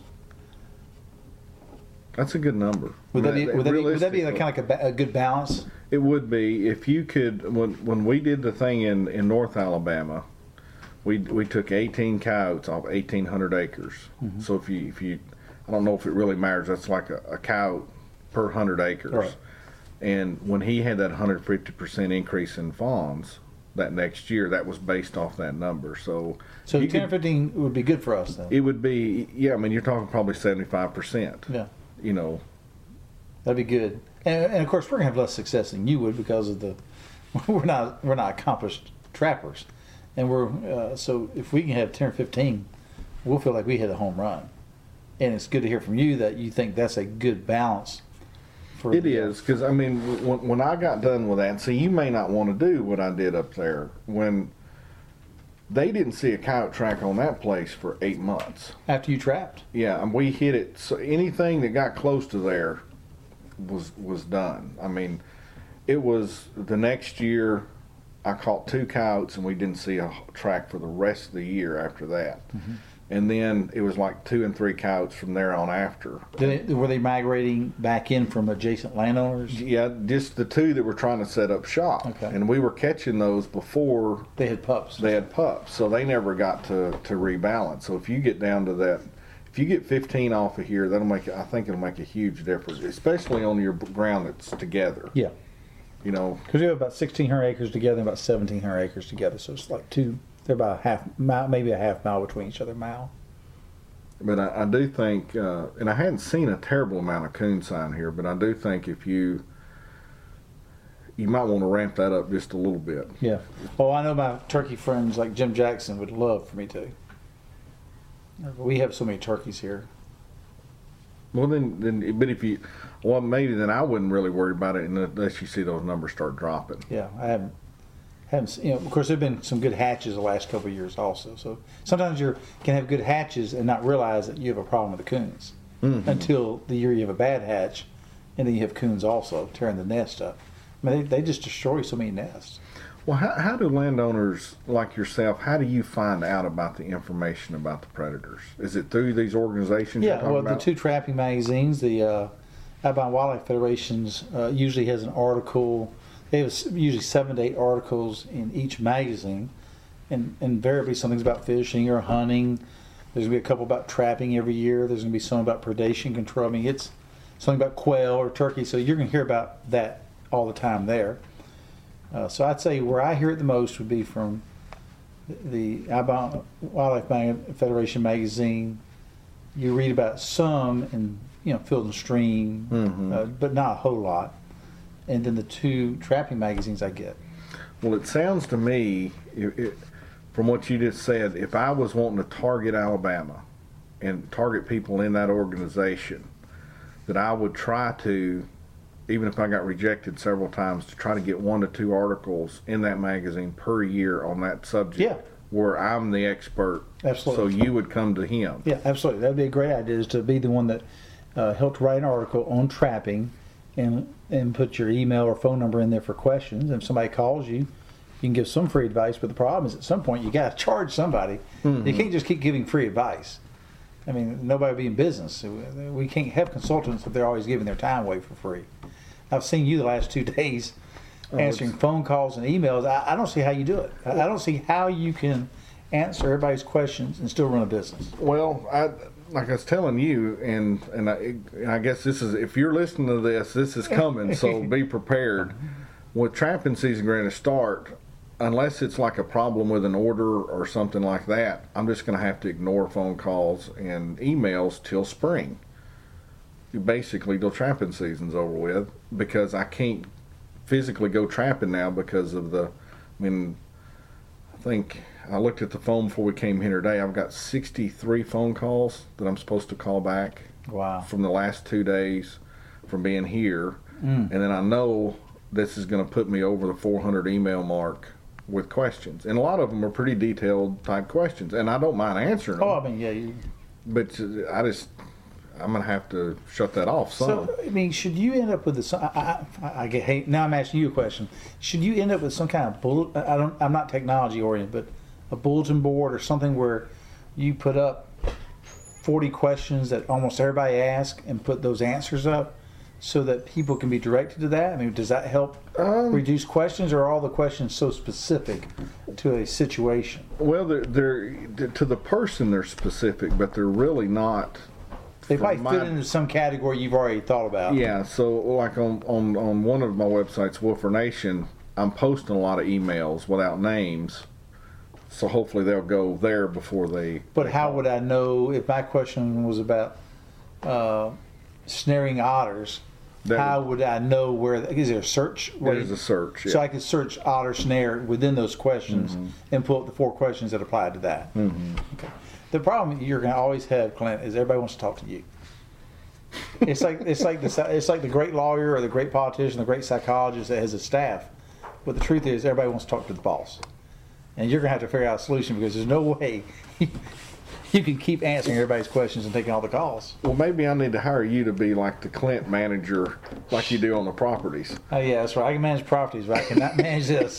That's a good number. Would that be kind of like a good balance? It would be if you could. When we did the thing in North Alabama, we took 18 coyotes off 1,800 acres. Mm-hmm. So if you, I don't know if it really matters. That's like a coyote per 100 acres. Right. And when he had that 150% increase in fawns that next year, that was based off that number. So 10 or 15 would be good for us then. It would be, yeah. I mean, you're talking probably 75%. Yeah. That'd be good. And of course, we're gonna have less success than you would because of we're not accomplished trappers, and so if we can have 10 or 15, we'll feel like we hit a home run. And it's good to hear from you that you think that's a good balance. It is, because I mean, when I got done with that, and see, you may not want to do what I did up there. When they didn't see a coyote track on that place for 8 months. After you trapped? Yeah, and we hit it. So anything that got close to there was done. I mean, it was the next year. I caught 2 coyotes, and we didn't see a track for the rest of the year after that. Mm-hmm. And then it was like 2 and 3 coyotes from there on after. Were they migrating back in from adjacent landowners? Yeah, just the 2 that were trying to set up shop. Okay. And we were catching those before they had pups. So they never got to rebalance. So if you get down to that, if you get 15 off of here, I think it'll make a huge difference, especially on your ground that's together. Yeah. Because we have about 1,600 acres together and about 1,700 acres together. So it's like they're about a half mile, maybe a half mile between each other, mile. But I do think, and I hadn't seen a terrible amount of coon sign here, but I do think if you might want to ramp that up just a little bit. Yeah. Well, I know my turkey friends like Jim Jackson would love for me to. We have so many turkeys here. Well, but maybe then I wouldn't really worry about it unless you see those numbers start dropping. Yeah, I haven't. Of course, there have been some good hatches the last couple of years also. So sometimes you can have good hatches and not realize that you have a problem with the coons until the year you have a bad hatch, and then you have coons also tearing the nest up. I mean, they just destroy so many nests. Well, how do landowners like yourself, how do you find out about the information about the predators? Is it through these organizations you're talking about? The 2 trapping magazines, the Alabama Wildlife Federations usually has an article. They have usually 7 to 8 articles in each magazine, and invariably something's about fishing or hunting. There's going to be a couple about trapping every year. There's going to be some about predation control. I mean, it's something about quail or turkey, so you're going to hear about that all the time there. So I'd say where I hear it the most would be from the Alabama Wildlife Federation magazine. You read about some in Field and Stream, but not a whole lot. And then the 2 trapping magazines I get. Well, it sounds to me, from what you just said, if I was wanting to target Alabama and target people in that organization, that I would try to, even if I got rejected several times, to try to get 1 to 2 articles in that magazine per year on that subject. Yeah. Where I'm the expert. Absolutely. So you would come to him. Yeah, absolutely. That'd be a great idea, is to be the one that helped write an article on trapping, and put your email or phone number in there for questions. And if somebody calls you, you can give some free advice. But the problem is, at some point, you got to charge somebody. Mm-hmm. You can't just keep giving free advice. I mean, nobody would be in business. We can't have consultants if they're always giving their time away for free. I've seen you the last 2 days answering phone calls and emails. I don't see how you do it. I don't see how you can answer everybody's questions and still run a business. Well, like I was telling you, and I guess this is, if you're listening to this is coming, so be prepared. With trapping season going to start, unless it's like a problem with an order or something like that, I'm just going to have to ignore phone calls and emails till spring. Basically, till trapping season's over with, because I can't physically go trapping now because of I think I looked at the phone before we came here today. I've got 63 phone calls that I'm supposed to call back. Wow. From the last 2 days from being here. And then I know this is going to put me over the 400 email mark with questions. And a lot of them are pretty detailed type questions. And I don't mind answering them. Oh, I mean, yeah. But I'm going to have to shut that off some. So, I mean, should you end up with now I'm asking you a question. Should you end up with some kind of I'm not technology oriented, but a bulletin board or something where you put up 40 questions that almost everybody asks and put those answers up so that people can be directed to that? I mean, does that help reduce questions, or are all the questions so specific to a situation? Well, they're to the person they're specific, but they're really not. They probably fit into some category you've already thought about. Yeah, so like on one of my websites, Wolfer Nation, I'm posting a lot of emails without names, so hopefully they'll go there before they. But how would I know if my question was about snaring otters? How would I know where? Is there a search? There's a search. Yeah. So I could search otter snare within those questions and pull up the 4 questions that apply to that. Mm-hmm. Okay. The problem you're going to always have, Clint, is everybody wants to talk to you. It's like the great lawyer or the great politician, the great psychologist that has a staff. But the truth is, everybody wants to talk to the boss, and you're going to have to figure out a solution, because there's no way you can keep answering everybody's questions and taking all the calls. Well, maybe I need to hire you to be like the Clint manager, like you do on the properties. Oh yeah, that's right. I can manage properties, but I cannot manage this.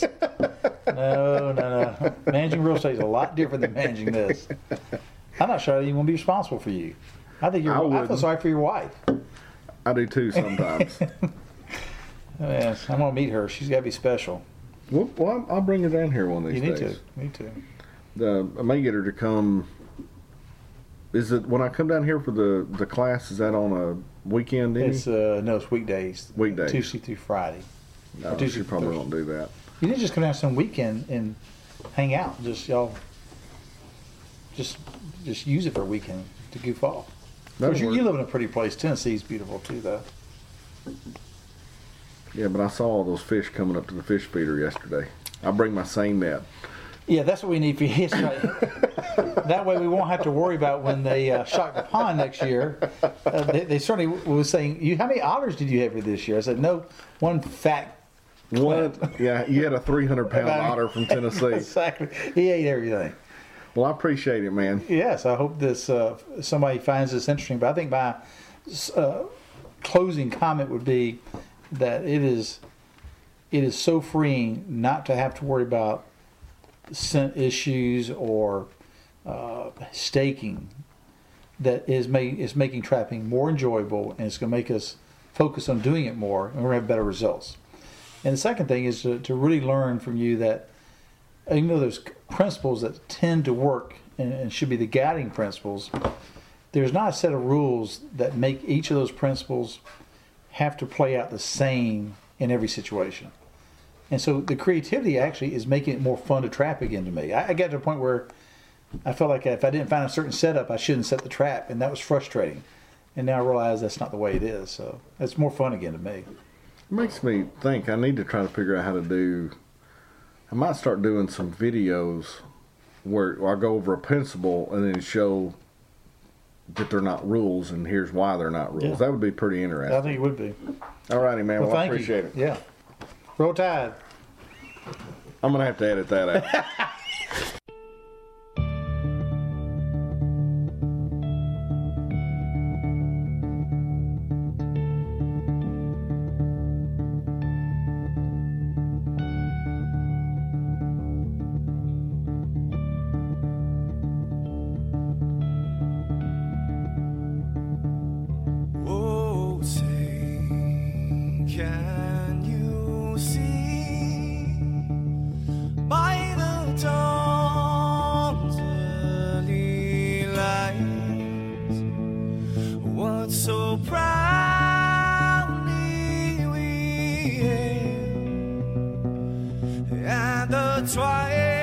No. Managing real estate is a lot different than managing this. I'm not sure I even want to be responsible for you. I feel sorry for your wife. I do too sometimes. Yes, I'm gonna meet her. She's got to be special. Well, I'll bring her down here one of these days. Me too. I may get her to come. Is it when I come down here for the class? Is that on a weekend? It's it's weekdays. Weekdays. Tuesday through Friday. No, she probably won't do that. You didn't just come down some weekend and hang out. Just use it for a weekend to goof off. You live in a pretty place. Tennessee's beautiful too, though. Yeah, but I saw all those fish coming up to the fish feeder yesterday. I bring my seine net. Yeah, that's what we need for you. That way we won't have to worry about when they shock the pond next year. They certainly was saying, how many otters did you have for this year? I said, no, one fat. Yeah, you had a 300-pound otter from Tennessee. Exactly. He ate everything. Well, I appreciate it, man. Yes, I hope this somebody finds this interesting. But I think my closing comment would be that it is so freeing not to have to worry about scent issues or staking, that is making trapping more enjoyable, and it's going to make us focus on doing it more, and we're going to have better results. And the second thing is to really learn from you that even though there's principles that tend to work and should be the guiding principles, there's not a set of rules that make each of those principles have to play out the same in every situation. And so the creativity actually is making it more fun to trap again to me. I got to a point where I felt like if I didn't find a certain setup, I shouldn't set the trap, and that was frustrating. And now I realize that's not the way it is. So it's more fun again to me. It makes me think I need to try to figure out how to do. I might start doing some videos where I go over a principle and then show that they're not rules, and here's why they're not rules. Yeah. That would be pretty interesting. I think it would be. All righty, man. Well, I thank appreciate you. it. Yeah. Roll Tide. I'm going to have to edit that out. Oh, say, can you see by the dawn's early light what so proudly we hailed at the twilight